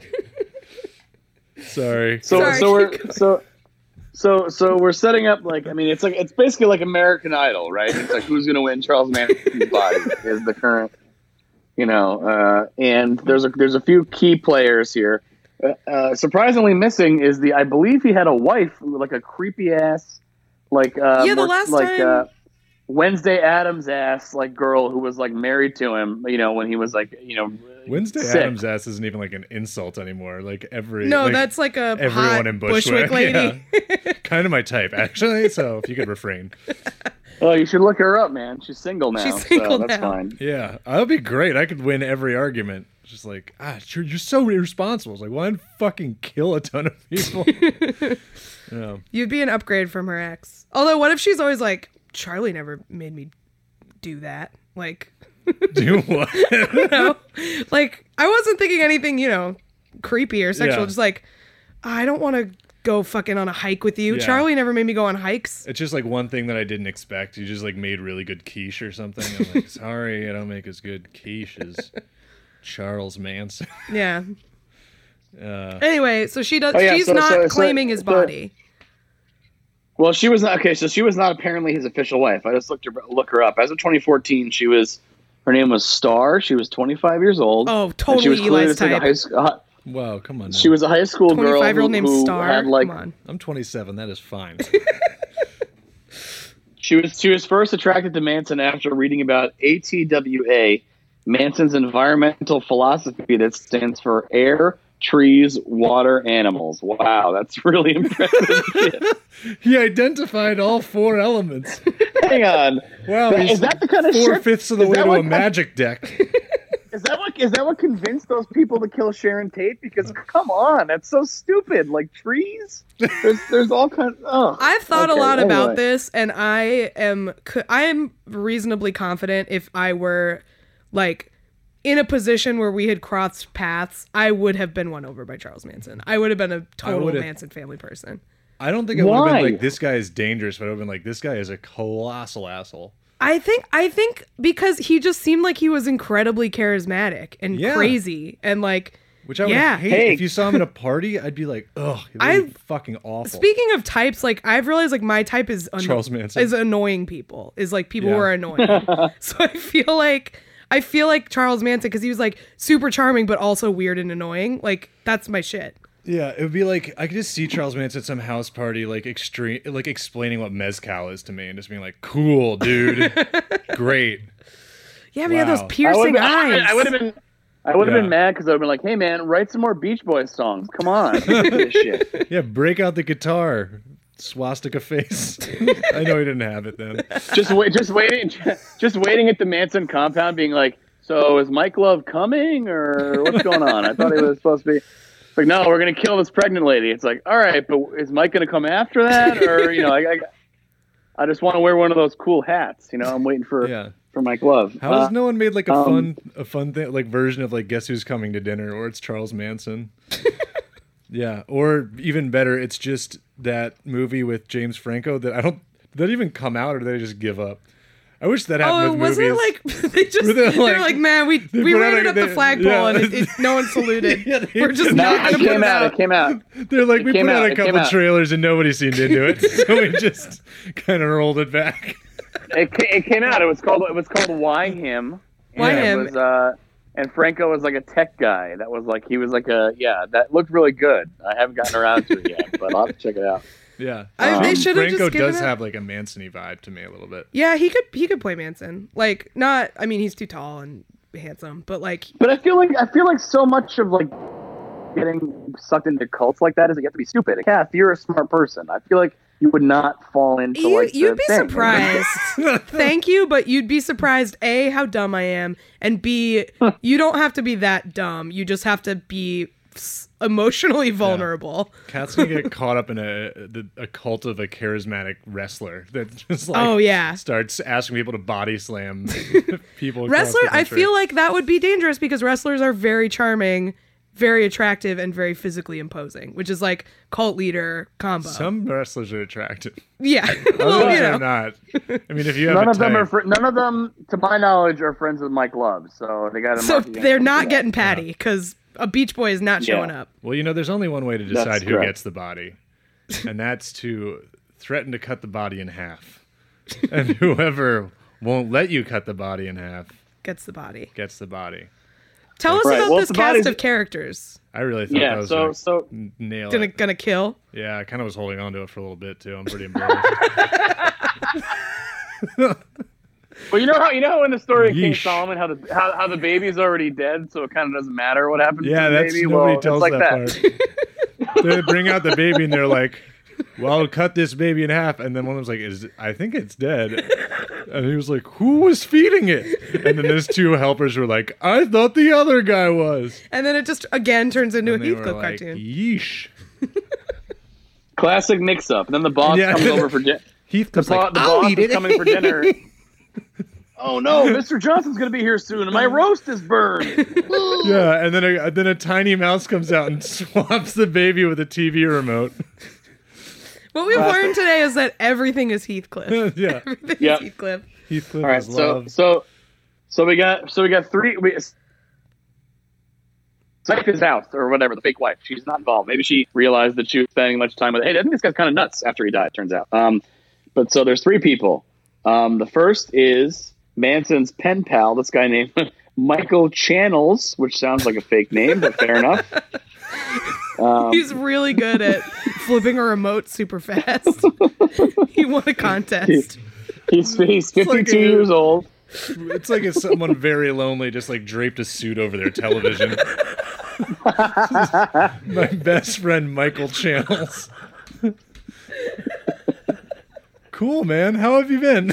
Sorry. So Sorry, so we're keep so so so we're setting up like I mean it's like it's basically like American Idol, right? It's like who's gonna win Charles Manson's body is the current, you know, uh, and there's a there's a few key players here. Uh, uh, surprisingly missing is the I believe he had a wife like a creepy ass like uh, Yeah, the more- last like time- uh, Wednesday Adams ass like girl who was like married to him, you know, when he was like you know Wednesday sick. Adams' ass isn't even like an insult anymore. Like every No, like, that's like a everyone hot in Bushwick, Bushwick, lady. yeah. Kind of my type, actually. So if you could refrain. Oh, you should look her up, man. She's single now. She's single so that's now. fine. Yeah, that would be great. I could win every argument. Just like, ah, you're, you're so irresponsible. It's like, why not fucking kill a ton of people? Yeah. You'd be an upgrade from her ex. Although, what if she's always like, Charlie never made me do that? Like, Do what? you know, like I wasn't thinking anything, you know, creepy or sexual. Yeah. Just like, I don't want to go fucking on a hike with you. Yeah. Charlie never made me go on hikes. It's just like one thing that I didn't expect. You just like made really good quiche or something. I'm like, sorry, I don't make as good quiche as Charles Manson. Yeah. Uh, Anyway, so she does. Oh, yeah, she's so- not so- so- claiming his so- body. Well, she was not okay. So she was not apparently his official wife. I just looked her look her up. As of twenty fourteen, she was her name was Star. She was twenty-five years old. Oh, and totally she was clearly Eli's just like a type. high school. uh, wow, come on. Now. She was a high school girl who, twenty-five-year-old named who Star. had like Come on. I'm twenty-seven. That is fine. she was she was first attracted to Manson after reading about A T W A, Manson's environmental philosophy that stands for air, trees, water, animals. Wow, that's really impressive. shit. He identified all four elements. Hang on. Wow, Is he's that the kind of four shit- fifths of the is way that to what a kind- magic deck. Is that what is that what convinced those people to kill Sharon Tate? Because come on, that's so stupid. Like trees, there's there's all kinds. Oh, I've thought okay, a lot about anyway. this, and I am co- I am reasonably confident if I were like in a position where we had crossed paths, I would have been won over by Charles Manson. I would have been a total would've- Manson family person. I don't think I would have been Why? like, this guy is dangerous, but I would have been like, this guy is a colossal asshole. I think I think because he just seemed like he was incredibly charismatic and Yeah. crazy and like Which I would Yeah. hate. Hey. If you saw him at a party, I'd be like, ugh, it I- was fucking awful. Speaking of types, like I've realized like my type is anno- Charles Manson. is annoying people. Is like people who Yeah. are annoying. So I feel like I feel like Charles Manson because he was like super charming but also weird and annoying. Like that's my shit. Yeah, it would be like I could just see Charles Manson at some house party, like extreme, like explaining what mezcal is to me, and just being like, "Cool, dude, great." Yeah, but he had those Wow. I piercing would've been- eyes. I would have been. I would have Yeah. been mad because I would have been like, "Hey man, write some more Beach Boys songs. Come on, look at this shit." Yeah, break out the guitar, swastika face. I know he didn't have it then. Just wait, just waiting, just waiting at the Manson compound, being like, "So is Mike Love coming, or what's going on?" I thought he was supposed to be. Like, no, we're gonna kill this pregnant lady. It's like, all right, but is Mike gonna come after that, or you know, I, I, I just want to wear one of those cool hats. You know, I'm waiting for Yeah. for Mike Love. How has Uh, no one made like a um, fun, a fun thing, like version of like Guess Who's Coming to Dinner, or it's Charles Manson? Yeah, or even better, it's just that movie with James Franco that I don't. Did that even come out, or did they just give up? I wish that happened Oh, with was movies. it like they just Were they they're like- like, man, we they we put out rated a- up the they- flagpole yeah. and it, it, no one saluted. Yeah, they- We're just No, not it gonna put came it out. out. It came out. They're like, It we came put out, out a it came couple out. trailers and nobody seemed into it, so we just kind of rolled it back. It, ca- it came out. It was called. It was called Why Him. Why And it Him? was, uh, and Franco was like a tech guy. That was like he was like a yeah. That looked really good. I haven't gotten around to it yet, but I'll have to check it out. Yeah, I- they James should've just Franco given does it- have like a Manson-y vibe to me a little bit. Yeah, he could he could play Manson. Like not I mean he's too tall and handsome, but like But I feel like I feel like so much of like getting sucked into cults like that is that you have to be stupid. Kath, you're a smart person. I feel like you would not fall into you, like the you'd be thing. surprised. Thank you, but you'd be surprised A, how dumb I am, and B, you don't have to be that dumb. You just have to be s- emotionally vulnerable. Cat's gonna get caught up in a the, a cult of a charismatic wrestler that just like Oh, yeah. starts asking people to body slam people. across Wrestler, the I country. feel like that would be dangerous because wrestlers are very charming, very attractive, and very physically imposing, which is like cult leader combo. Some wrestlers are attractive. yeah, Others well, you are know, not. I mean, if you have None a of them type- are fr- none of them, to my knowledge, are friends with Mike Love. So they got to. so they're not getting Patty because a Beach Boy is not showing Yeah. up. Well, you know, there's only one way to That's decide who correct. gets the body, and that's to threaten to cut the body in half. And whoever won't let you cut the body in half Gets the body. gets the body. Tell us Right, about well, this the cast body's- of characters. I really thought Yeah. that was So like, so n- nail Gonna it. gonna kill. Yeah, I kind of was holding on to it for a little bit too. I'm pretty embarrassed. well, you know how you know how in the story of King Yeesh. Solomon how the how, how the baby's already dead, so it kind of doesn't matter what happens Yeah, to the that's baby. nobody well, tells it's like that, that. part. They bring out the baby and they're like, "Well, I'll cut this baby in half." And then one of them's like, "Is I think it's dead." And he was like, "Who was feeding it?" And then those two helpers were like, "I thought the other guy was." And then it just again turns into And a they were Heathcliff like, cartoon. "Yeesh." Classic mix-up. And then the boss Yeah. comes over for dinner. The, Heathcliff's bo- like, the "I'll boss eat is it." coming for dinner. Oh no, Mister Johnson's gonna be here soon, and my roast is burned. Yeah, and then a then a tiny mouse comes out and swaps the baby with a T V remote. What we've learned today is that everything is Heathcliff. Yeah, Everything Yep. is Heathcliff. Heathcliff All right, is so love. so so we got so we got three. We, wife is out or whatever, the fake wife. She's not involved. Maybe she realized that she was spending much time with. Hey, I think this guy's kind of nuts after he died. Turns out. Um, but so there's three people. Um, the first is Manson's pen pal. This guy named Michael Channels, which sounds like a fake name, but fair enough. Um, He's really good at flipping a remote super fast. He won a contest. he's he's fifty-two like a- years old. It's like if someone very lonely just like draped a suit over their television. My best friend Michael Channels. Cool, man. How have you been?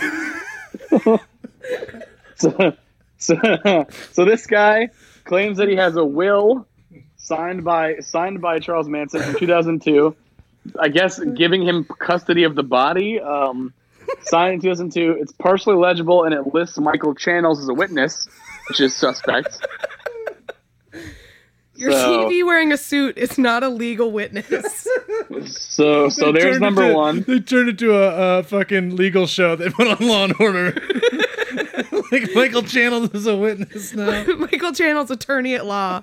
So, so, so this guy claims that he has a will signed by signed by Charles Manson in two thousand two. I guess giving him custody of the body. Um, signed in two thousand two. It's partially legible and it lists Michael Channels as a witness, which is suspect. Your So- T V wearing a suit is not a legal witness. So, so They there's turned number into- one. They turned it to a, a fucking legal show. They put on Law and Order. Like Michael Channels is a witness now. Michael Channel's attorney at law.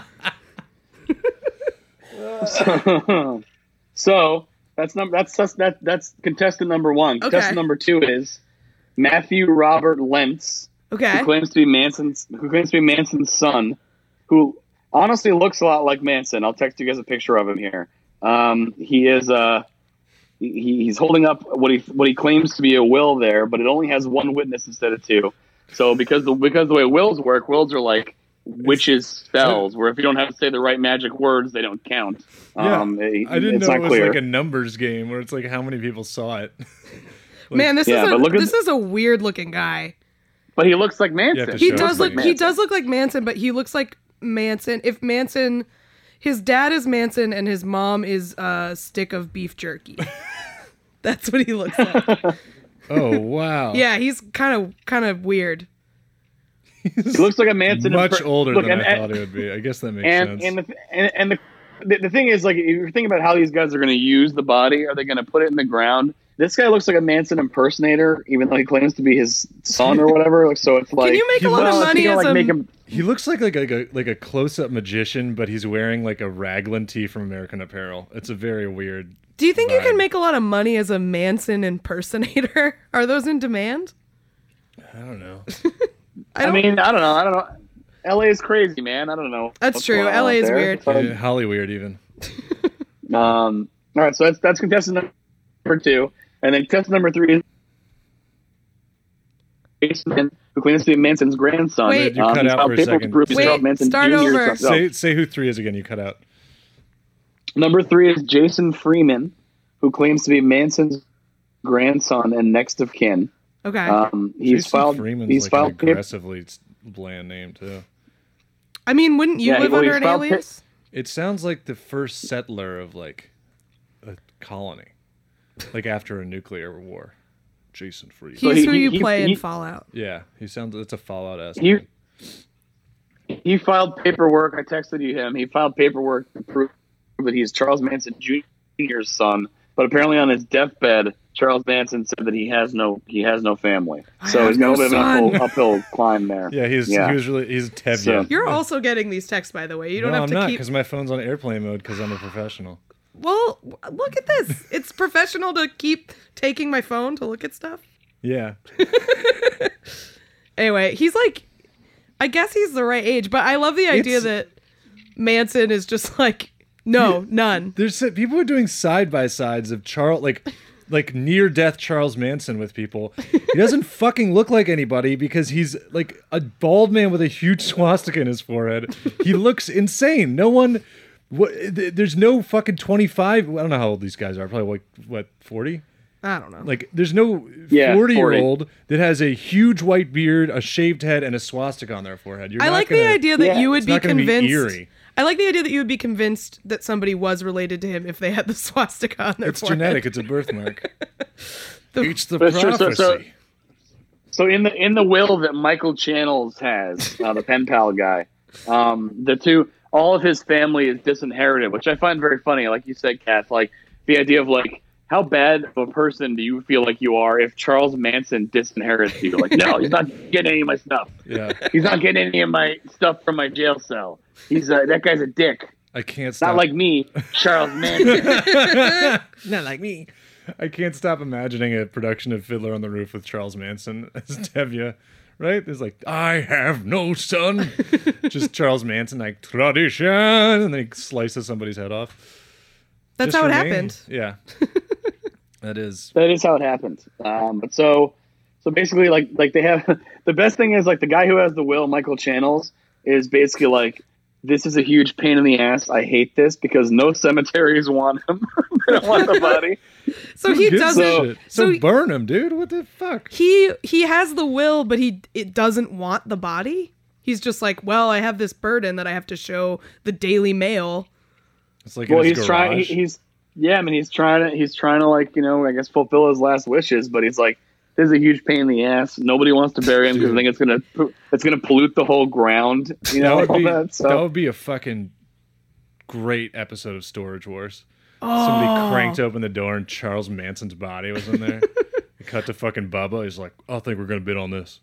So, so that's number that's that's that that's contestant number one. Okay. Contestant number two is Matthew Robert Lentz, Okay. who claims to be Manson's who claims to be Manson's son, who honestly looks a lot like Manson. I'll text you guys a picture of him here. Um, he is uh he, he's holding up what he what he claims to be a will there, but it only has one witness instead of two. So because the because the way wills work, wills are like witches' spells, where if you don't have to say the right magic words, they don't count. Yeah, Um, it- I didn't it's know not it was clear. like a numbers game where it's like how many people saw it. Man, this Yeah, is but a look at this the- is a weird looking guy. But he looks like Manson. You have to He show does us look like he Manson. does look like Manson, but he looks like Manson. If Manson his dad is Manson and his mom is a stick of beef jerky. That's what he looks like. Oh wow! Yeah, he's kind of kind of weird. He looks like a Manson. much imper- older Look, than and, I and, thought he would be. I guess that makes And sense. and the, and, and the the, the thing is, like, if you're thinking about how these guys are going to use the body, are they going to put it in the ground? This guy looks like a Manson impersonator, even though he claims to be his son or whatever. Like, so it's like, Can you make a lot well, of money gonna, as like, a? make him, He looks like like like a like a close up magician, but he's wearing like a raglan tee from American Apparel. It's a very weird. Do you think you vibe. can make a lot of money as a Manson impersonator? Are those in demand? I don't know. I, I, don't, mean, I don't know. I don't know. L A is crazy, man. I don't know. That's what's true. going on L A out is there. weird. So, Yeah, Holly weird even. um, all right, so that's that's contestant number two, and then contestant number three is Jason, who claims to be Manson's grandson. Wait. You um, cut he's out filed for a paperwork second. to prove he's Wait, Charles Manson start Junior's over. son. Say say who three is again. You cut out. Number three is Jason Freeman, who claims to be Manson's grandson and next of kin. Okay. Um, he's Jason filed. Freeman's he's like filed an paper. aggressively bland name too. I mean, wouldn't you yeah, live well, under he's an filed pa- alias? It sounds like the first settler of like a colony, like after a nuclear war. Jason Freeman. He's he- who he- you he- play in he- Fallout. Yeah, he sounds. It's a Fallout esque. He he filed paperwork. I texted you him. He filed paperwork to prove that he's Charles Manson Junior's son. But apparently, on his deathbed, Charles Manson said that he has no he has no family. I So have he's got a no little bit of son. an uphill, uphill climb there. Yeah, he's Yeah. he was really he's Tevye. So- You're also getting these texts, by the way. You don't no, have I'm to not keep. because my phone's on airplane mode because I'm a professional. Well, look at this. It's professional to keep taking my phone to look at stuff. Yeah, Anyway, he's like, I guess he's the right age, but I love the idea It's- that Manson is just like, no, none. there's uh, people are doing side by sides of Charles like. Like near death Charles Manson with people. He doesn't fucking look like anybody because he's like a bald man with a huge swastika in his forehead. He looks insane. No one, what, th- there's no fucking twenty-five. I don't know how old these guys are. Probably like, what, forty? I don't know. Like there's no Yeah, forty year forty. old that has a huge white beard, a shaved head, and a swastika on their forehead. You're I not like gonna, the idea that yeah, you would it's be not gonna be convinced. eerie. I like the idea that you would be convinced that somebody was related to him if they had the swastika on their It's forehead. genetic. It's a birthmark. it's the But sure, prophecy. so- so- So in the in the will that Michael Channels has, uh, the pen pal guy, um, the two, all of his family is disinherited, which I find very funny. Like you said, Kath, like the idea of like, how bad of a person do you feel like you are if Charles Manson disinherits you? Like, no, he's not getting any of my stuff. Yeah, He's not getting any of my stuff from my jail cell. He's uh, that guy's a dick. I can't stop. Not like me, Charles Manson. Not like me. I can't stop imagining a production of Fiddler on the Roof with Charles Manson as Tevye, right? It's like, I have no son. Just Charles Manson, like, tradition. And then he slices somebody's head off. That's Just how it for me. happened. Yeah. That is. That is how it happened. Um, but so, so basically, like, like they have the best thing is like the guy who has the will, Michael Channels, is basically like, this is a huge pain in the ass. I hate this because no cemeteries want him. They don't want the body. So he Who gives a doesn't. shit? So, So burn him, dude. What the fuck? he he has the will, but he it doesn't want the body. He's just like, well, I have this burden that I have to show the Daily Mail. It's like Well, in his he's trying. He, garage. he's yeah. I mean, he's trying to. He's trying to like you know. I guess fulfill his last wishes, but he's like, this is a huge pain in the ass. Nobody wants to bury him because I think it's gonna pu- it's gonna pollute the whole ground. You know, that would all be that stuff. that would be a fucking great episode of Storage Wars. Somebody cranked open the door and Charles Manson's body was in there. They cut to fucking Bubba. He's like, I think we're gonna bid on this.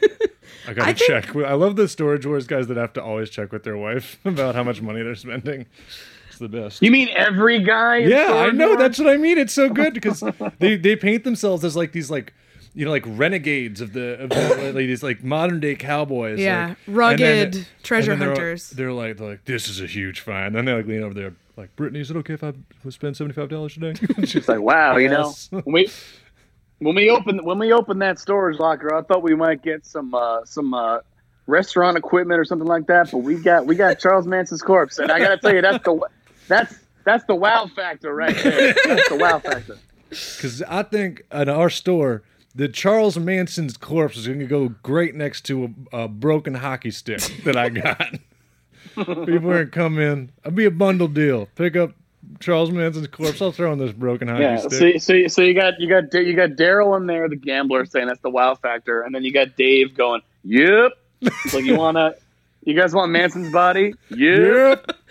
I gotta I think- check. I love the Storage Wars guys that have to always check with their wife about how much money they're spending. It's the best. You mean every guy? in Yeah, I Storage know. Wars? That's what I mean. It's so good because they, they paint themselves as like these like you know like renegades of the of the, like these like modern day cowboys. Yeah, like, rugged and then- treasure and then they're- hunters. They're, like they're like this is a huge find. Then they like lean over there like Brittany, is it okay if I spend seventy five dollars today? It's like wow, you know. Yes. When we when we open when we open that storage locker, I thought we might get some uh, some uh, restaurant equipment or something like that, but we got we got Charles Manson's corpse, and I gotta tell you, that's the that's that's the wow factor right there. That's the wow factor. Because I think at our store, the Charles Manson's corpse is going to go great next to a, a broken hockey stick that I got. People are going to come in. I'll be a bundle deal. Pick up Charles Manson's corpse. I'll throw in this broken hockey Yeah, stick. so so so you got you got you got Daryl in there, the gambler, saying that's the wow factor, and then you got Dave going, "Yep." Like you wanna, you guys want Manson's body? Yep. Yep.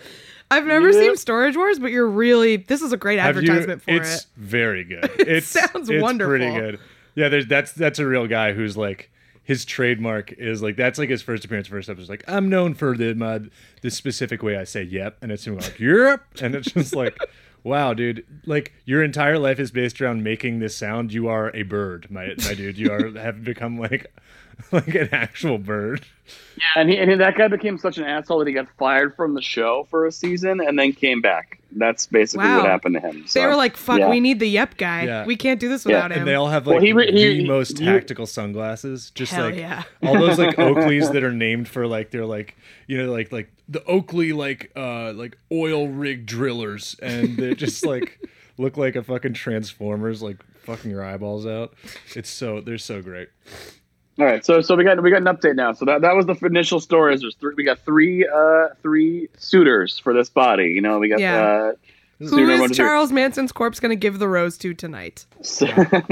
I've never Yeah. seen Storage Wars, but you're really this is a great Have you- advertisement for it's it. very good. It It's, sounds it's wonderful. pretty good. Yeah, there's that's that's a real guy who's like his trademark is like that's like his first appearance, first episode. Like I'm known for the my, the specific way I say yep, and it's him like yep, and it's just like. Wow, dude! Like your entire life is based around making this sound. You are a bird, my my dude. You are have become like like an actual bird. Yeah, and, he, and that guy became such an asshole that he got fired from the show for a season and then came back. That's basically Wow. what happened to him. They So, were like, "Fuck, yeah. we need the Yep guy. Yeah. We can't do this Yeah. without him." And they all have like Well, he re- the he- most he- tactical sunglasses. Just Hell like yeah. all those like Oakleys that are named for like they're like you know like like the Oakley like uh like oil rig drillers, and they just like look like a fucking Transformers, like fucking your eyeballs out. It's so they're so great. All right, so so we got we got an update now. So that, that was the initial story. There's three. We got three uh three suitors for this body. You know, we got Yeah. uh, Who suitor number is two. Charles Manson's corpse going to give the rose to tonight? So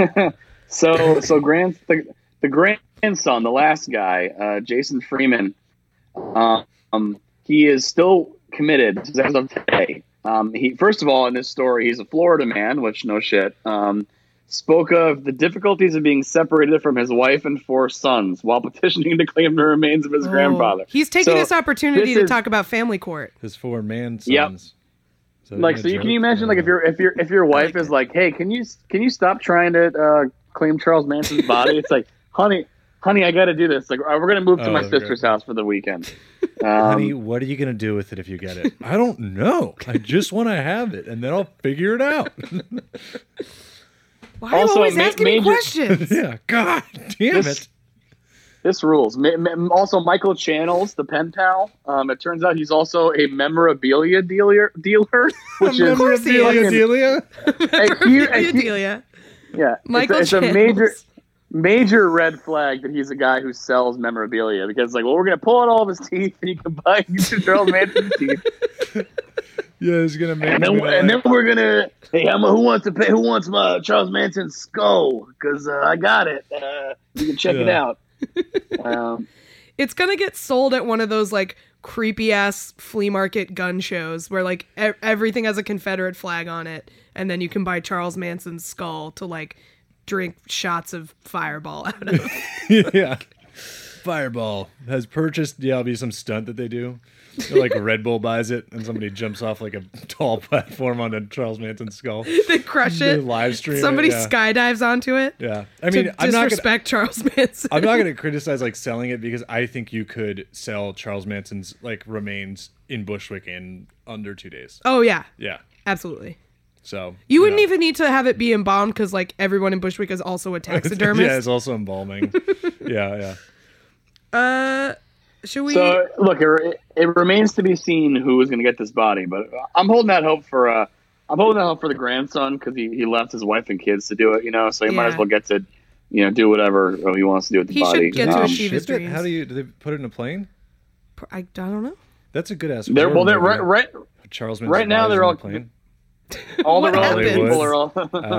so, so grand the, the grandson, the last guy, uh, Jason Freeman. Uh, um, he is still committed as of today. Um, he first of all in this story, he's a Florida man, which no shit. Um, spoke of the difficulties of being separated from his wife and four sons while petitioning to claim the remains of his Oh. grandfather. He's taking So this opportunity this to is- talk about family court. His four man sons. Yep. Is that Like, a so you, joke? can you imagine, like, if your if your if your wife is like, "Hey, can you can you stop trying to uh, claim Charles Manson's body?" It's like, "Honey, honey, I got to do this. Like, we're gonna move to Oh, my okay. sister's house for the weekend." Um, Honey, what are you gonna do with it if you get it? I don't know. I just want to have it, and then I'll figure it out. Why are you Also, always ma- asking me major- questions? Yeah, God damn This- it. This rules. Ma- ma- Also, Michael Channels, the pen pal. Um, it turns out he's also a memorabilia dealer. Dealer, which is course he is. fucking- Delia? a huge- a huge- Delia. yeah, Michael it's, a, it's a Channels. major, major red flag that he's a guy who sells memorabilia because, like, well, we're gonna pull out all of his teeth and you can buy Charles Manson's teeth, Yeah, he's gonna make. and then me and like- then we're gonna, hey, how mu- who wants to pay? Who wants my Charles Manson's skull? Because uh, I got it. Uh, you can check it Yeah. out. Um, It's gonna get sold at one of those like creepy ass flea market gun shows where like e- everything has a Confederate flag on it, and then you can buy Charles Manson's skull to like drink shots of Fireball out of. Yeah. Fireball has purchased. Yeah, it'll be some stunt that they do. Or like Red Bull buys it, and somebody jumps off like a tall platform onto Charles Manson's skull. They crush They it. live stream it, Somebody yeah. skydives onto it. Yeah, I mean, to I'm not gonna. disrespect Charles Manson. I'm not going to criticize like selling it because I think you could sell Charles Manson's like remains in Bushwick in under two days. Oh yeah, Yeah, absolutely. so You wouldn't know. even need to have it be embalmed because like everyone in Bushwick is also a taxidermist. Yeah, it's also embalming. yeah, yeah. Uh, should we? So look, it, it remains to be seen who is going to get this body, but I'm holding out hope for uh, I'm holding out hope for the grandson because he, he left his wife and kids to do it, you know. So he might Yeah. as well get to, you know, do whatever he wants to do with the He should body. get to Um, achieve his Ship it? dreams. How do you do they put it in a plane? I, I don't know. That's a good ass. They're well, they're right, right, Charles Manson's right now body's they're on all the plane. all the What relevant happens? people are all.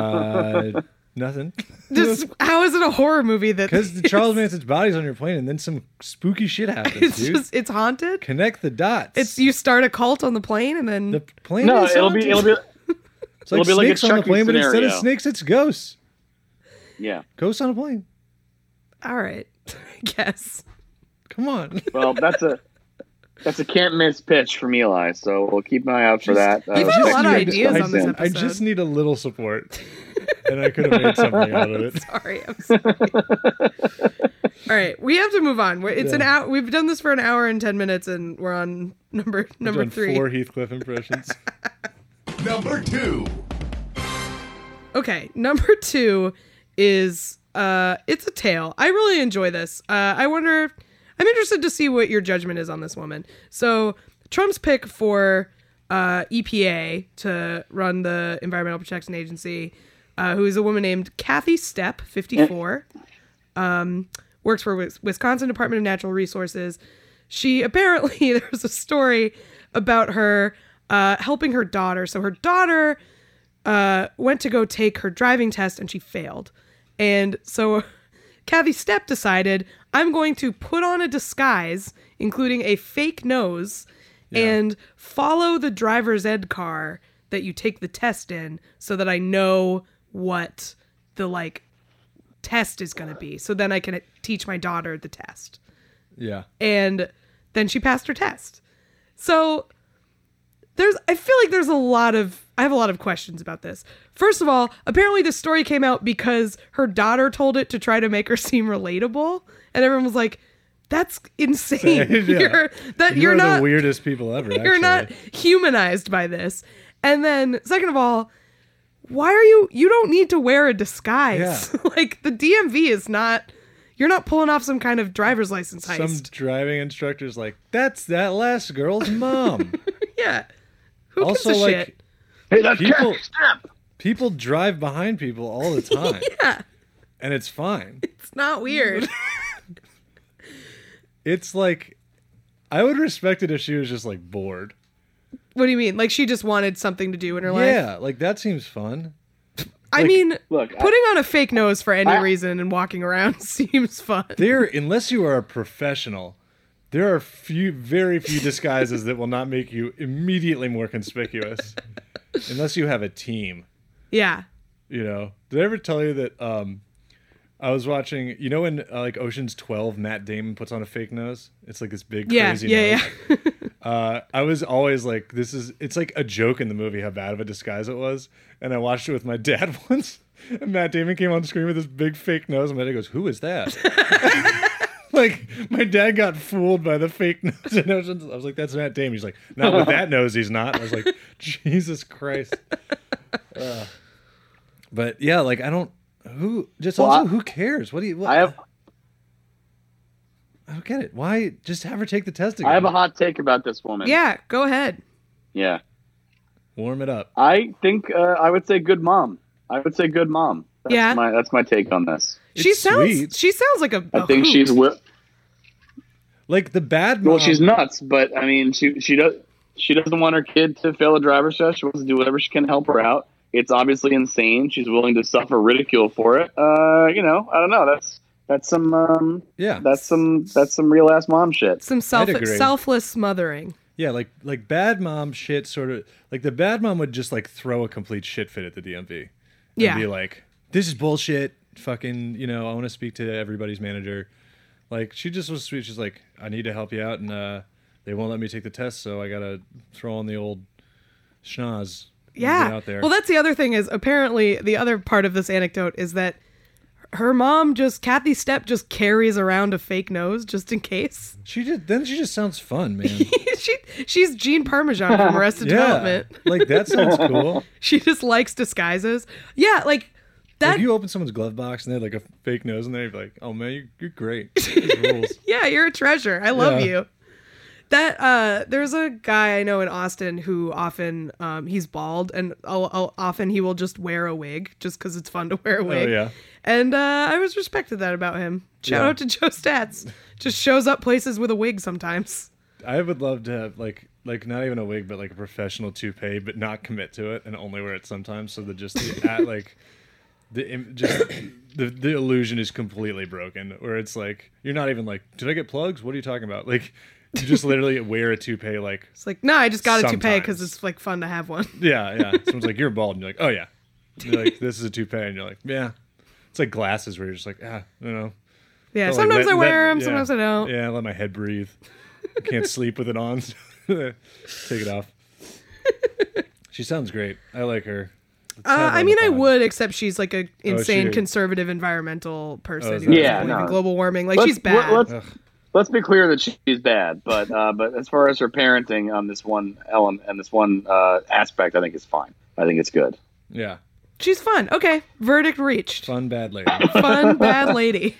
Uh, nothing. Just how is it a horror movie that? Because the Charles Manson's body's on your plane, and then some spooky shit happens, It's dude. just it's haunted. Connect the dots. It's you start a cult on the plane and then the plane. no, is it'll be haunted. it'll be It's like it'll be like a snakes on the Chucky plane, but instead of scenario. snakes, it's ghosts. yeah. Ghosts on a plane. all right, I guess. Come on. Well, that's a that's a can't miss pitch from Eli, so we'll keep an eye out for that. Uh, You've had a next lot of week. ideas Next on this in. episode. I just need a little support, and I could have made something out of it. Sorry, I'm sorry. All right, we have to move on. We're- It's an Yeah. hour. We've done this for an hour and ten minutes, and we're on number number Done three. Four Heathcliff impressions. Number two. Okay, number two is uh, it's a tale. I really enjoy this. Uh, I wonder. I'm interested to see what your judgment is on this woman. So Trump's pick for uh, E P A to run the Environmental Protection Agency, uh, who is a woman named Kathy Stepp, fifty-four, um, works for Wis- Wisconsin Department of Natural Resources. She apparently there was a story about her uh, helping her daughter. So her daughter uh, went to go take her driving test and she failed. And so Kathy Stepp decided, I'm going to put on a disguise, including a fake nose, Yeah. and follow the driver's ed car that you take the test in so that I know what the like test is going to be. So then I can teach my daughter the test. Yeah. And then she passed her test. So there's, I feel like there's a lot of, I have a lot of questions about this. First of all, apparently the story came out because her daughter told it to try to make her seem relatable. And everyone was like, that's insane. Yeah. You're, that, You you're are not the weirdest people ever. You're actually. not humanized by this. And then, second of all, why are you, you don't need to wear a disguise. Yeah. Like, the D M V is not, you're not pulling off some kind of driver's license heist. Some driving instructor's like, that's that last girl's mom. Yeah. Who also, gives a like, shit? Hey, that's people, Kathy Step. people drive behind people all the time. Yeah. And it's fine. It's not weird. It's like, I would respect it if she was just like bored. What do you mean? Like, she just wanted something to do in her life? Yeah, like that seems fun. I Like, mean, look, putting on a fake nose for any I- reason and walking around seems fun. There, unless you are a professional, there are few, very few disguises that will not make you immediately more conspicuous. Unless you have a team, Yeah. you know. Did I ever tell you that um, I was watching, you know, in uh, like Ocean's twelve, Matt Damon puts on a fake nose? It's like this big Yeah, crazy yeah, nose. yeah. Uh, I was always like, this is, it's like a joke in the movie how bad of a disguise it was. And I watched it with my dad once. And Matt Damon came on screen with this big fake nose. And my dad goes, who is that? Like, my dad got fooled by the fake nose in Oceans. I was like, that's Matt Damon. He's like, not with that nose, he's not. I was like, Jesus Christ. Uh, but yeah, like, I don't, who, just Well, also, I- who cares? What do you, what, I have I don't get it. Why just have her take the test again? I have a hot take about this woman. Yeah, go ahead. Yeah. Warm it up. I think uh, I would say good mom. I would say good mom. That's Yeah. my that's my take on this. She It's sounds sweet. she sounds like a, I a think hoot. she's wi- Like the bad mom. well, she's nuts, but I mean, she she does she doesn't want her kid to fail a driver's test. She wants to do whatever she can to help her out. It's obviously insane. She's willing to suffer ridicule for it. Uh, you know, I don't know. That's that's some um, Yeah. that's some that's some real ass mom shit. some self I'd agree. selfless smothering. Yeah, like like bad mom shit sort of like the bad mom would just like throw a complete shit fit at the D M V. And Yeah. be like, this is bullshit. Fucking, you know, I want to speak to everybody's manager. Like, she just was sweet. She's like, I need to help you out, and uh, they won't let me take the test, so I gotta throw on the old schnoz. and Yeah. get out there. Well, that's the other thing is apparently the other part of this anecdote is that her mom just Kathy Stepp just carries around a fake nose just in case. she just then she just sounds fun, man. she she's Jean Parmesan from Arrested Yeah, Development. like that sounds cool. She just likes disguises. Yeah, like that. If you open someone's glove box and they had like a fake nose in there, you'd be like, oh man, you're, you're great. These rules. Yeah, you're a treasure. I love Yeah. you. That uh, there's a guy I know in Austin who often um, he's bald and I'll, I'll, often he will just wear a wig just because it's fun to wear a wig. Oh yeah. And uh, I always respected that about him. Shout Yeah. out to Joe Stats. Just shows up places with a wig sometimes. I would love to have like like not even a wig, but like a professional toupee, but not commit to it and only wear it sometimes, so that just the at like the im- just the the illusion is completely broken. Where it's like you're not even like, did I get plugs? What are you talking about? Like you just literally wear a toupee. Like It's like, no, I just got a toupee Sometimes. because it's like fun to have one. yeah, yeah. Someone's like, you're bald, and you're like, oh yeah. And you're like, this is a toupee, and you're like, yeah. It's like glasses where you're just like, ah, you know. Yeah, But, like, sometimes let- I wear let- them, yeah. sometimes I don't. Yeah, let my head breathe. I can't sleep with it on. Take it off. She sounds great. I like her. Let's Uh, have her I on mean, the I pod. would, except she's like a Oh, insane she- conservative environmental person Oh, is who that- doesn't Yeah, believe in no. global warming. Like, Let's- she's bad. let's- Ugh. Let's be clear that she's bad, but uh, but as far as her parenting on this one element and this one uh, aspect, I think it's fine. I think it's good. Yeah. She's fun. Okay, verdict reached. Fun bad lady. Fun bad lady.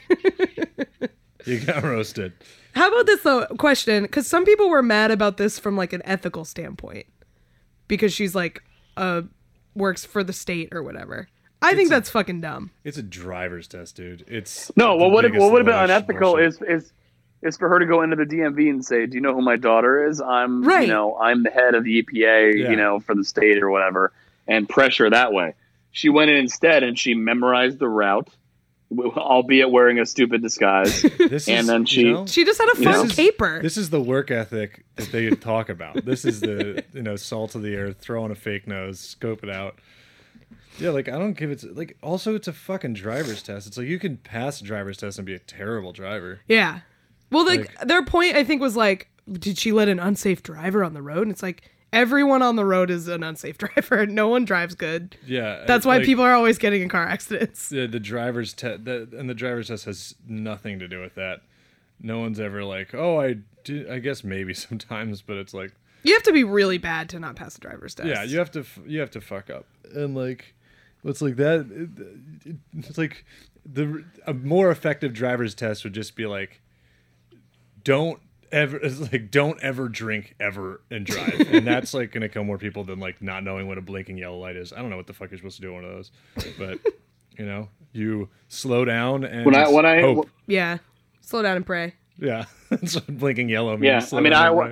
You got roasted. How about this though? Question, because some people were mad about this from like an ethical standpoint, because she's like, uh, works for the state or whatever. I think that's fucking dumb. It's a driver's test, dude. It's No, the what would biggest what would have been horse- unethical horseshit. is is is for her to go into the D M V and say, "Do you know who my daughter is? I'm Right. you know I'm the head of the E P A, Yeah. you know, for the state or whatever," and pressure that way. She went in instead and she memorized the route. albeit wearing a stupid disguise. This and is, then she you know, She just had a You fun know? This is- caper. This is the work ethic that they talk about. This is the, you know, salt of the earth, throw on a fake nose, scope it out. Yeah, like, I don't give it, like, also, it's a fucking driver's test. It's like, you can pass a driver's test and be a terrible driver. Yeah. Well, like, Like- their point, I think, was like, did she let an unsafe driver on the road? And it's like, everyone on the road is an unsafe driver. No one drives good. Yeah. That's why like, people are always getting in car accidents. The, the driver's test, and the driver's test has nothing to do with that. No one's ever like, oh, I did, I guess maybe sometimes, but it's like, You have to be really bad to not pass a driver's test. yeah, you have to, f- you have to fuck up. And like, it's like that, it, it's like, the a more effective driver's test would just be like, don't ever it's like don't ever drink ever and drive, and that's like gonna kill more people than like not knowing what a blinking yellow light is. I don't know what the fuck you're supposed to do with one of those, but you know, you slow down and When I- when I- hope. Yeah. Slow down and pray. Yeah, that's what blinking yellow means. Yeah, Slow I mean, down I and wa- pray.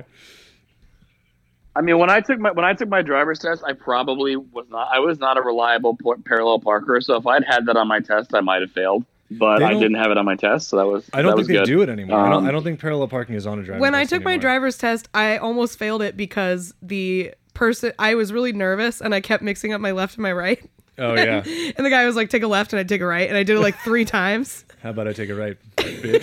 I mean, when I took my when I took my driver's test, I probably was not. I was not a reliable por- parallel parker. So if I'd had that on my test, I might have failed. But They I don't- didn't have it on my test, so that was. I don't that think was they good. do it anymore. I, don't, Um, I don't think parallel parking is on a driver's When I test took my anymore. driver's test, I almost failed it because the person, I was really nervous and I kept mixing up my left and my right. Oh yeah. And the guy was like, take a left and I'd take a right. And I did it like three times. How about I take it right, bitch?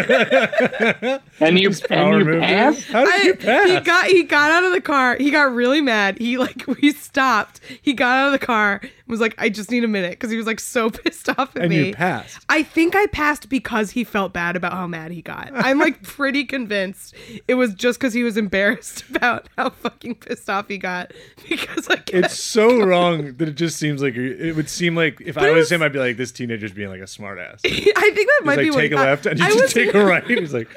And you Power and you move. passed. How did I- you pass? He got he got out of the car. He got really mad. He like we stopped. He got out of the car and was like, I just need a minute because he was like so pissed off at and me. you passed. I think I passed because he felt bad about how mad he got. I'm like pretty convinced it was just because he was embarrassed about how fucking pissed off he got because I kept, It's so wrong that it just seems like it would seem like if But I it was, was- him, I'd be like, this teenager's being like a smart ass. I think that He's might like, be what take a I- left, and you I just was- take a right. He's like,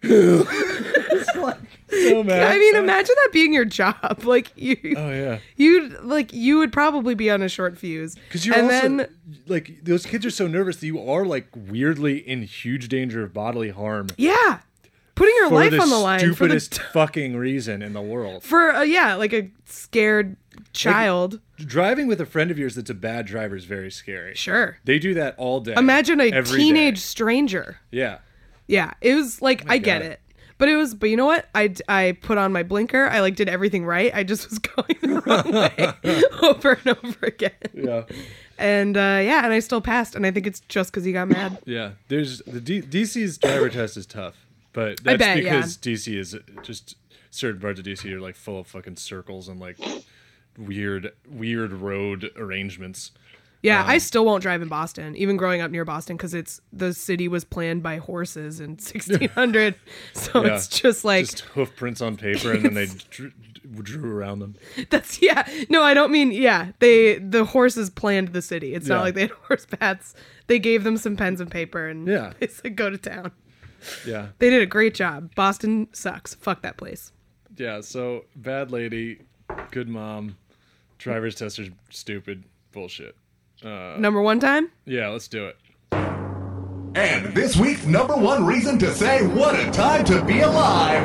so mad. I mean, imagine that being your job. Like you, Oh yeah, you'd like you would probably be on a short fuse. because you're and also then like those kids are so nervous that you are like weirdly in huge danger of bodily harm yeah, putting your for life the on the line for the stupidest fucking reason in the world. for uh, yeah, like a scared child. Driving with a friend of yours that's a bad driver is very scary. Sure. They do that all day. Imagine a every teenage day. stranger. Yeah. Yeah, it was like I get God. it, but it was. But you know what? I I put on my blinker. I like did everything right. I just was going the wrong way over and over again. Yeah. And uh, yeah, and I still passed. And I think it's just because he got mad. Yeah, there's the D- DC's driver test is tough, but I that's bet, yeah. because D C is just certain parts of D C are like full of fucking circles and like weird, weird road arrangements. Yeah, Um, I still won't drive in Boston, even growing up near Boston, because it's the city was planned by horses in sixteen hundred. So Yeah, it's just like just hoof prints on paper, and then they drew, drew around them. that's yeah. No, I don't mean yeah. They the horses planned the city. It's Yeah. not like they had horse baths. They gave them some pens and paper and Yeah. they said go to town. Yeah, They did a great job. Boston sucks. Fuck that place. yeah. So bad lady, good mom, driver's test are stupid bullshit. Uh, Number one time. yeah, let's do it. And this week's number one reason to say what a time to be alive.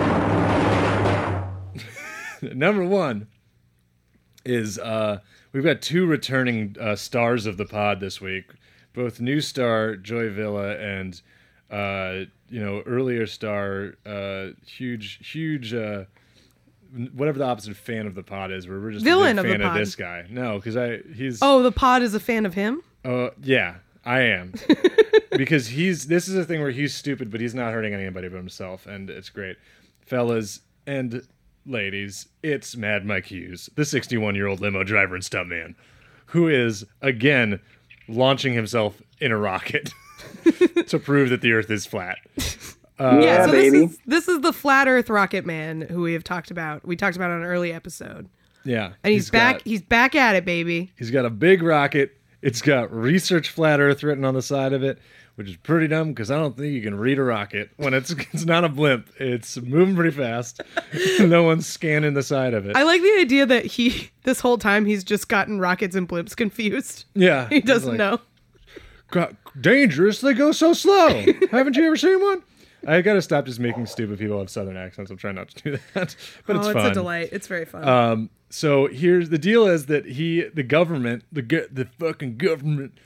Number one is uh, we've got two returning uh, stars of the pod this week, both new star Joy Villa and uh, you know earlier star uh, huge huge uh, whatever the opposite fan of the pod is. Where we're just Villain a of big the fan of, pod. this guy. No, because I he's Oh, the pod is a fan of him. uh, yeah, I am. Because he's this is a thing where he's stupid, but he's not hurting anybody but himself, and it's great. Fellas and ladies, it's Mad Mike Hughes, the sixty-one-year-old limo driver and stuntman, who is, again, launching himself in a rocket to prove that the Earth is flat. Uh, Yeah, so baby. this is this is the Flat Earth Rocket Man who we have talked about. We talked about on an early episode. Yeah. And he's, back got- he's back at it, baby. He's got a big rocket. It's got Research Flat Earth written on the side of it, which is pretty dumb because I don't think you can read a rocket when it's it's not a blimp. It's moving pretty fast. No one's scanning the side of it. I like the idea that he this whole time he's just gotten rockets and blimps confused. yeah. He doesn't It's like, know. "God, dangerous. They go so slow. Haven't you ever seen one? I got to stop just making stupid people have southern accents. I'm trying not to do that, but oh, it's it's fun. a delight. It's very fun. Um, so here's the deal: is that he, the government, the go- the fucking government,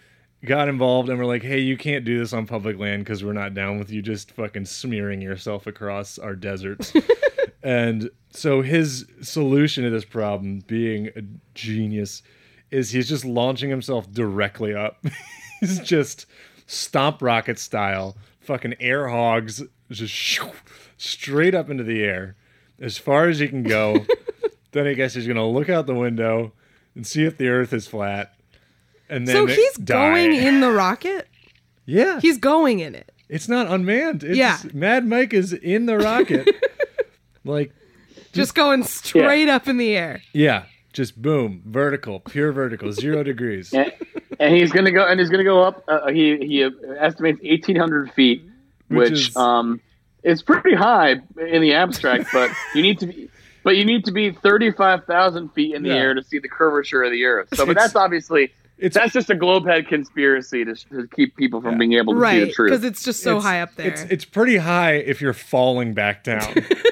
got involved and were like, hey, you can't do this on public land because we're not down with you just fucking smearing yourself across our deserts. And so his solution to this problem, being a genius, is he's just launching himself directly up. He's just stomp rocket style, fucking air hogs, just shoo, straight up into the air as far as he can go. Then I guess he's going to look out the window and see if the earth is flat. And then So he's die. going in the rocket? Yeah. He's going in it. It's not unmanned. It's, Yeah. Mad Mike is in the rocket. like, Just going straight up in the air. yeah, just boom, vertical, pure vertical, zero degrees. And, and he's gonna go, and he's gonna go up. Uh, he he estimates eighteen hundred feet, Which which, is- um is pretty high in the abstract. But you need to be, but you need to be thirty-five thousand feet in the Yeah. air to see the curvature of the Earth. So, but It's- that's obviously it's- that's just a globehead conspiracy to, to kep people from being able to see Right, the truth. because it's just so It's- high up there. It's it's pretty high if you're falling back down.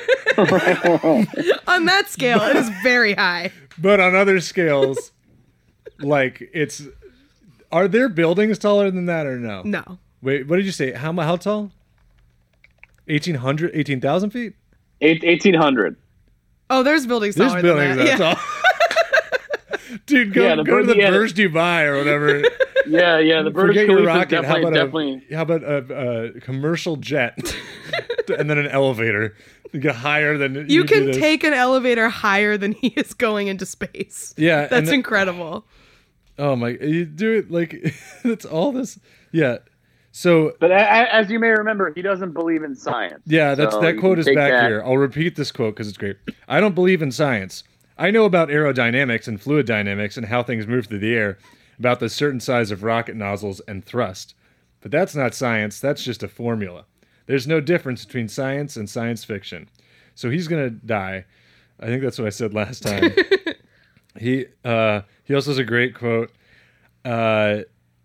On that scale, it is very high. But on other scales, like it's, are there buildings taller than that or no? No. Wait, what did you say? How mu- how tall? eighteen hundred, eighteen thousand feet? Eight, eighteen hundred. Oh, there's buildings There's taller buildings than that. that Yeah. tall. Dude, go, Yeah, the go to Burj- the yeah, the- Burj Dubai or whatever. Yeah, yeah. The Burj Forget your Khalifa is rocket. How definitely, about, definitely. a, how about a, a commercial jet and then an elevator? You get higher than You do can this. take an elevator higher than he is going into space. Yeah, and That's the- incredible. Oh my! You do it like it's all this. Yeah. So But a- a- as you may remember, he doesn't believe in science. yeah, that's So that you quote can is take back that. here. I'll repeat this quote because it's great. I don't believe in science. I know about aerodynamics and fluid dynamics and how things move through the air, about the certain size of rocket nozzles and thrust. But that's not science. That's just a formula. There's no difference between science and science fiction. So he's gonna die. I think that's what I said last time. he uh, he also has a great quote. Uh,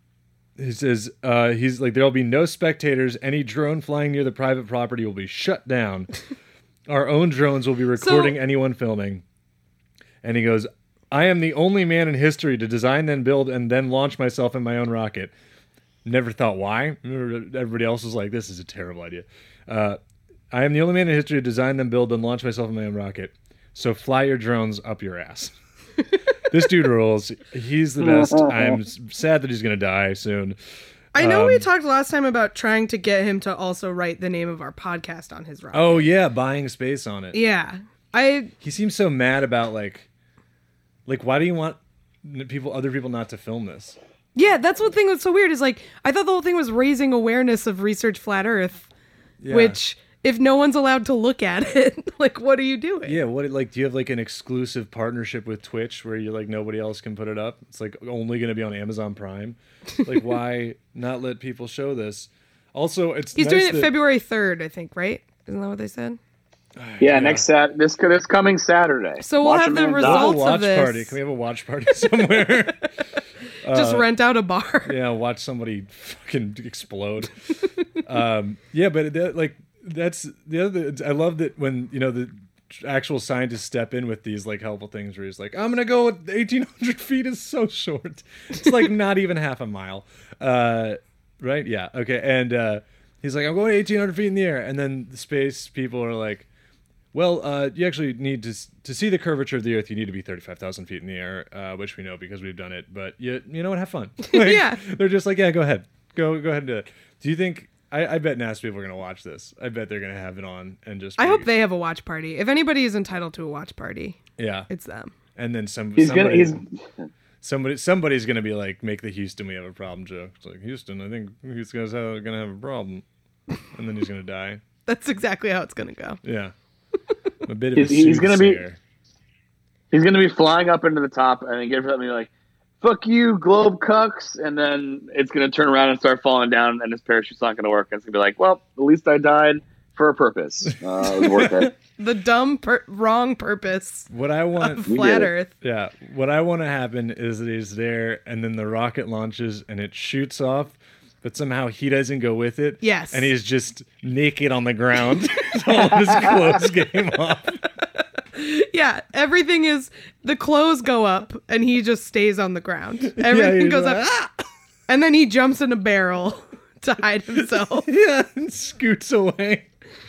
he says uh, he's like, there'll be no spectators. Any drone flying near the private property will be shut down. Our own drones will be recording So- anyone filming. And he goes, I am the only man in history to design, then build, and then launch myself in my own rocket. Never thought why. Everybody else was like, this is a terrible idea. Uh, I am the only man in history to design, then build, then launch myself in my own rocket. So fly your drones up your ass. This dude rules. He's the best. I'm s- sad that he's going to die soon. I know Um, we talked last time about trying to get him to also write the name of our podcast on his rocket. Oh, yeah, buying space on it. Yeah. I He seems so mad about, like, like, why do you want n- people, other people not to film this? Yeah, that's one thing that's so weird is like I thought the whole thing was raising awareness of research flat earth, Yeah. which if no one's allowed to look at it, like what are you doing? Yeah, what like do you have like an exclusive partnership with Twitch where you're like nobody else can put it up? It's like only going to be on Amazon Prime. Like why not let people show this? Also, it's He's nice doing it that- February third, I think, right? Isn't that what they said? Yeah, next Sat this this coming Saturday. So we'll Watch have a the man results die. of watch this. party. Can we have a watch party somewhere? Just Uh, rent out a bar. Yeah, watch somebody fucking explode. um, yeah, but that, like that's the other. I love that when you know the actual scientists step in with these like helpful things where he's like, I'm gonna go with eighteen hundred feet is so short. It's like not even half a mile. Uh, right? Yeah. Okay. And uh, he's like, I'm going eighteen hundred feet in the air, and then the space people are like, well, uh, you actually need to to see the curvature of the Earth. You need to be thirty-five thousand feet in the air, uh, which we know because we've done it. But you, you know what? Have fun. Like, Yeah. They're just like, yeah, go ahead, go go ahead and do it. Do you think? I, I bet NASA people are gonna watch this. I bet they're gonna have it on and just. I be- hope they have a watch party. If anybody is entitled to a watch party, Yeah. it's them. And then some. He's gonna. somebody, He's somebody somebody's gonna be like, make the Houston we have a problem joke. It's like Houston, I think Houston's gonna gonna have a problem, and then he's gonna die. That's exactly how it's gonna go. Yeah. I'm a bit of a He's- he's gonna be- soothsayer. he's gonna be flying up into the top and then give something like, "Fuck you, globe cucks," and then it's gonna turn around and start falling down, and his parachute's not gonna work. And it's gonna be like, "Well, at least I died for a purpose. Uh, it was worth it." The dumb, per- wrong purpose What I want. of We flat get it. Earth. Yeah, what I want to happen is that he's there, and then the rocket launches, and it shoots off, but somehow he doesn't go with it. Yes. and he's just naked on the ground. All of his clothes came off. Yeah, everything is the clothes go up and he just stays on the ground. Everything he's goes like, up. And then he jumps in a barrel to hide himself. Yeah, and scoots away.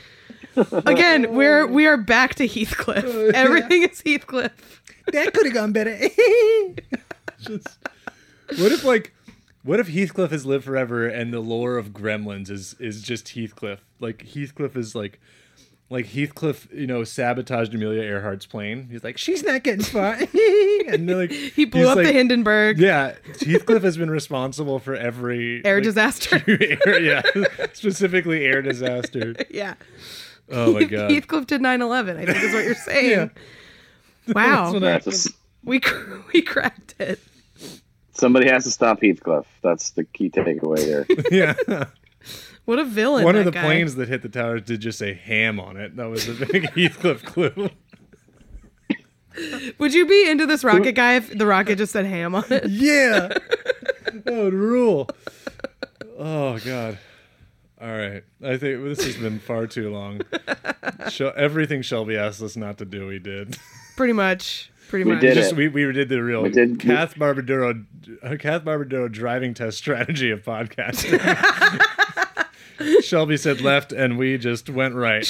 Again, we're we are back to Heathcliff. Everything is Heathcliff. That could have gone better. Just, what if like, what if Heathcliff has lived forever and the lore of Gremlins is is just Heathcliff? Like Heathcliff is like, like Heathcliff, you know, sabotaged Amelia Earhart's plane. He's like, She's not getting far. and they're like, He blew he's up like, the Hindenburg. Yeah, Heathcliff has been responsible for every Air like, disaster. air, yeah, specifically air disaster. Yeah. Oh my god. Heathcliff did nine eleven, I think is what you're saying. Yeah. Wow. That's what That's a- We we cracked it. somebody has to stop Heathcliff. That's the key takeaway there. Yeah. What a villain. One that of the guy. planes that hit the towers did just say ham on it. That was a big Heathcliff clue. Would you be into this rocket guy if the rocket just said ham on it? Yeah. That would rule. Oh, God. All right. I think this has been far too long. Shel- everything Shelby asked us not to do, we did. Pretty much. Pretty We much. did Just it. we, we did the real We did- Kath Barbaduro uh, Kath Barbaduro driving test strategy of podcasting. Shelby said left and we just went right.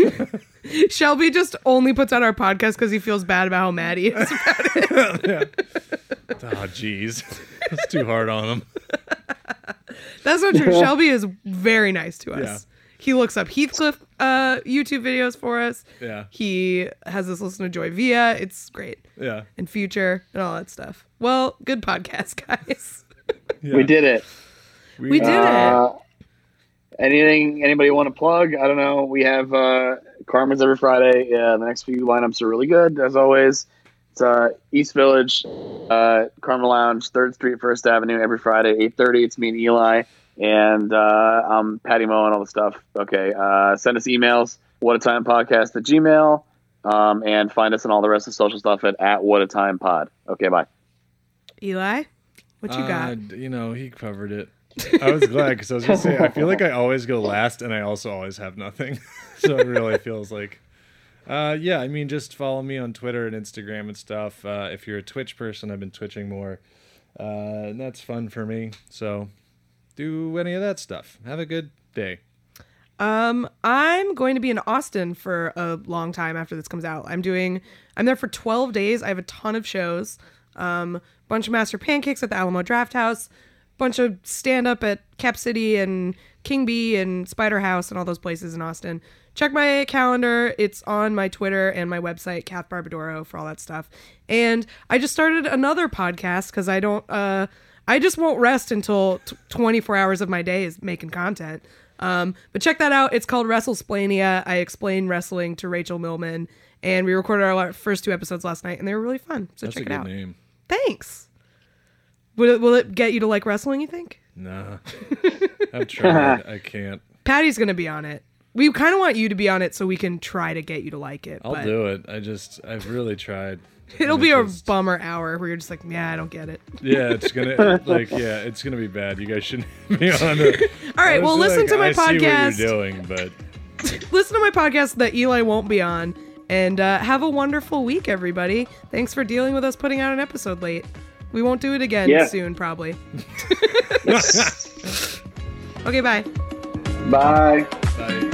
Shelby just only puts out our podcast because he feels bad about how mad he is about it. Yeah. Oh, jeez. That's too hard on him. That's not true. Shelby is very nice to us. Yeah. He looks up Heathcliff uh, YouTube videos for us. Yeah. He has us listen to Joy Via. It's great. Yeah. And Future and all that stuff. Well, good podcast, guys. Yeah. We did it. We did Uh, anything anybody want to plug? I don't know. We have uh, Carmen's every Friday. Yeah, the next few lineups are really good as always. It's uh, East Village, uh, Carmen Lounge, third Street, First Avenue every Friday, eight thirty. It's me and Eli, and uh, I'm Patty Mo and all the stuff. Okay, uh, send us emails. What a Time Podcast at Gmail, um, and find us on all the rest of the social stuff at at What a Time Pod. Okay, bye. Eli, what you got? Uh, you know, he covered it. I was glad because I was going to say, I feel like I always go last and I also always have nothing. So it really feels like, uh, yeah, I mean, just follow me on Twitter and Instagram and stuff. Uh, if you're a Twitch person, I've been twitching more. Uh, and that's fun for me. So do any of that stuff. Have a good day. Um, I'm going to be in Austin for a long time after this comes out. I'm doing, I'm there for twelve days. I have a ton of shows. Um, bunch of Master Pancakes at the Alamo Draft House, bunch of stand up at Cap City and King Bee and Spider House and all those places in Austin. Check my calendar. It's on my Twitter and my website, Kath Barbadoro, for all that stuff. And I just started another podcast because I don't, uh, I just won't rest until t- twenty-four hours of my day is making content. Um, but check that out. It's called WrestleSplania. I explain wrestling to Rachel Millman, and we recorded our first two episodes last night, and they were really fun. So That's check a it good out. name. Thanks. Will it, will it get you to like wrestling, you think? Nah. I've tried. I can't. Patty's going to be on it. We kind of want you to be on it so we can try to get you to like it. I'll but do it. I just, I've really tried. It'll And be it a just- bummer hour where you're just like, yeah, I don't get it. Yeah, it's gonna like yeah, it's gonna be bad. You guys shouldn't be on it. All right, well, listen to my I See podcast. what you're doing, but Listen to my podcast that Eli won't be on. And uh, have a wonderful week, everybody. Thanks for dealing with us putting out an episode late. We won't do it again Yeah. soon, probably. Okay, bye. Bye. Bye.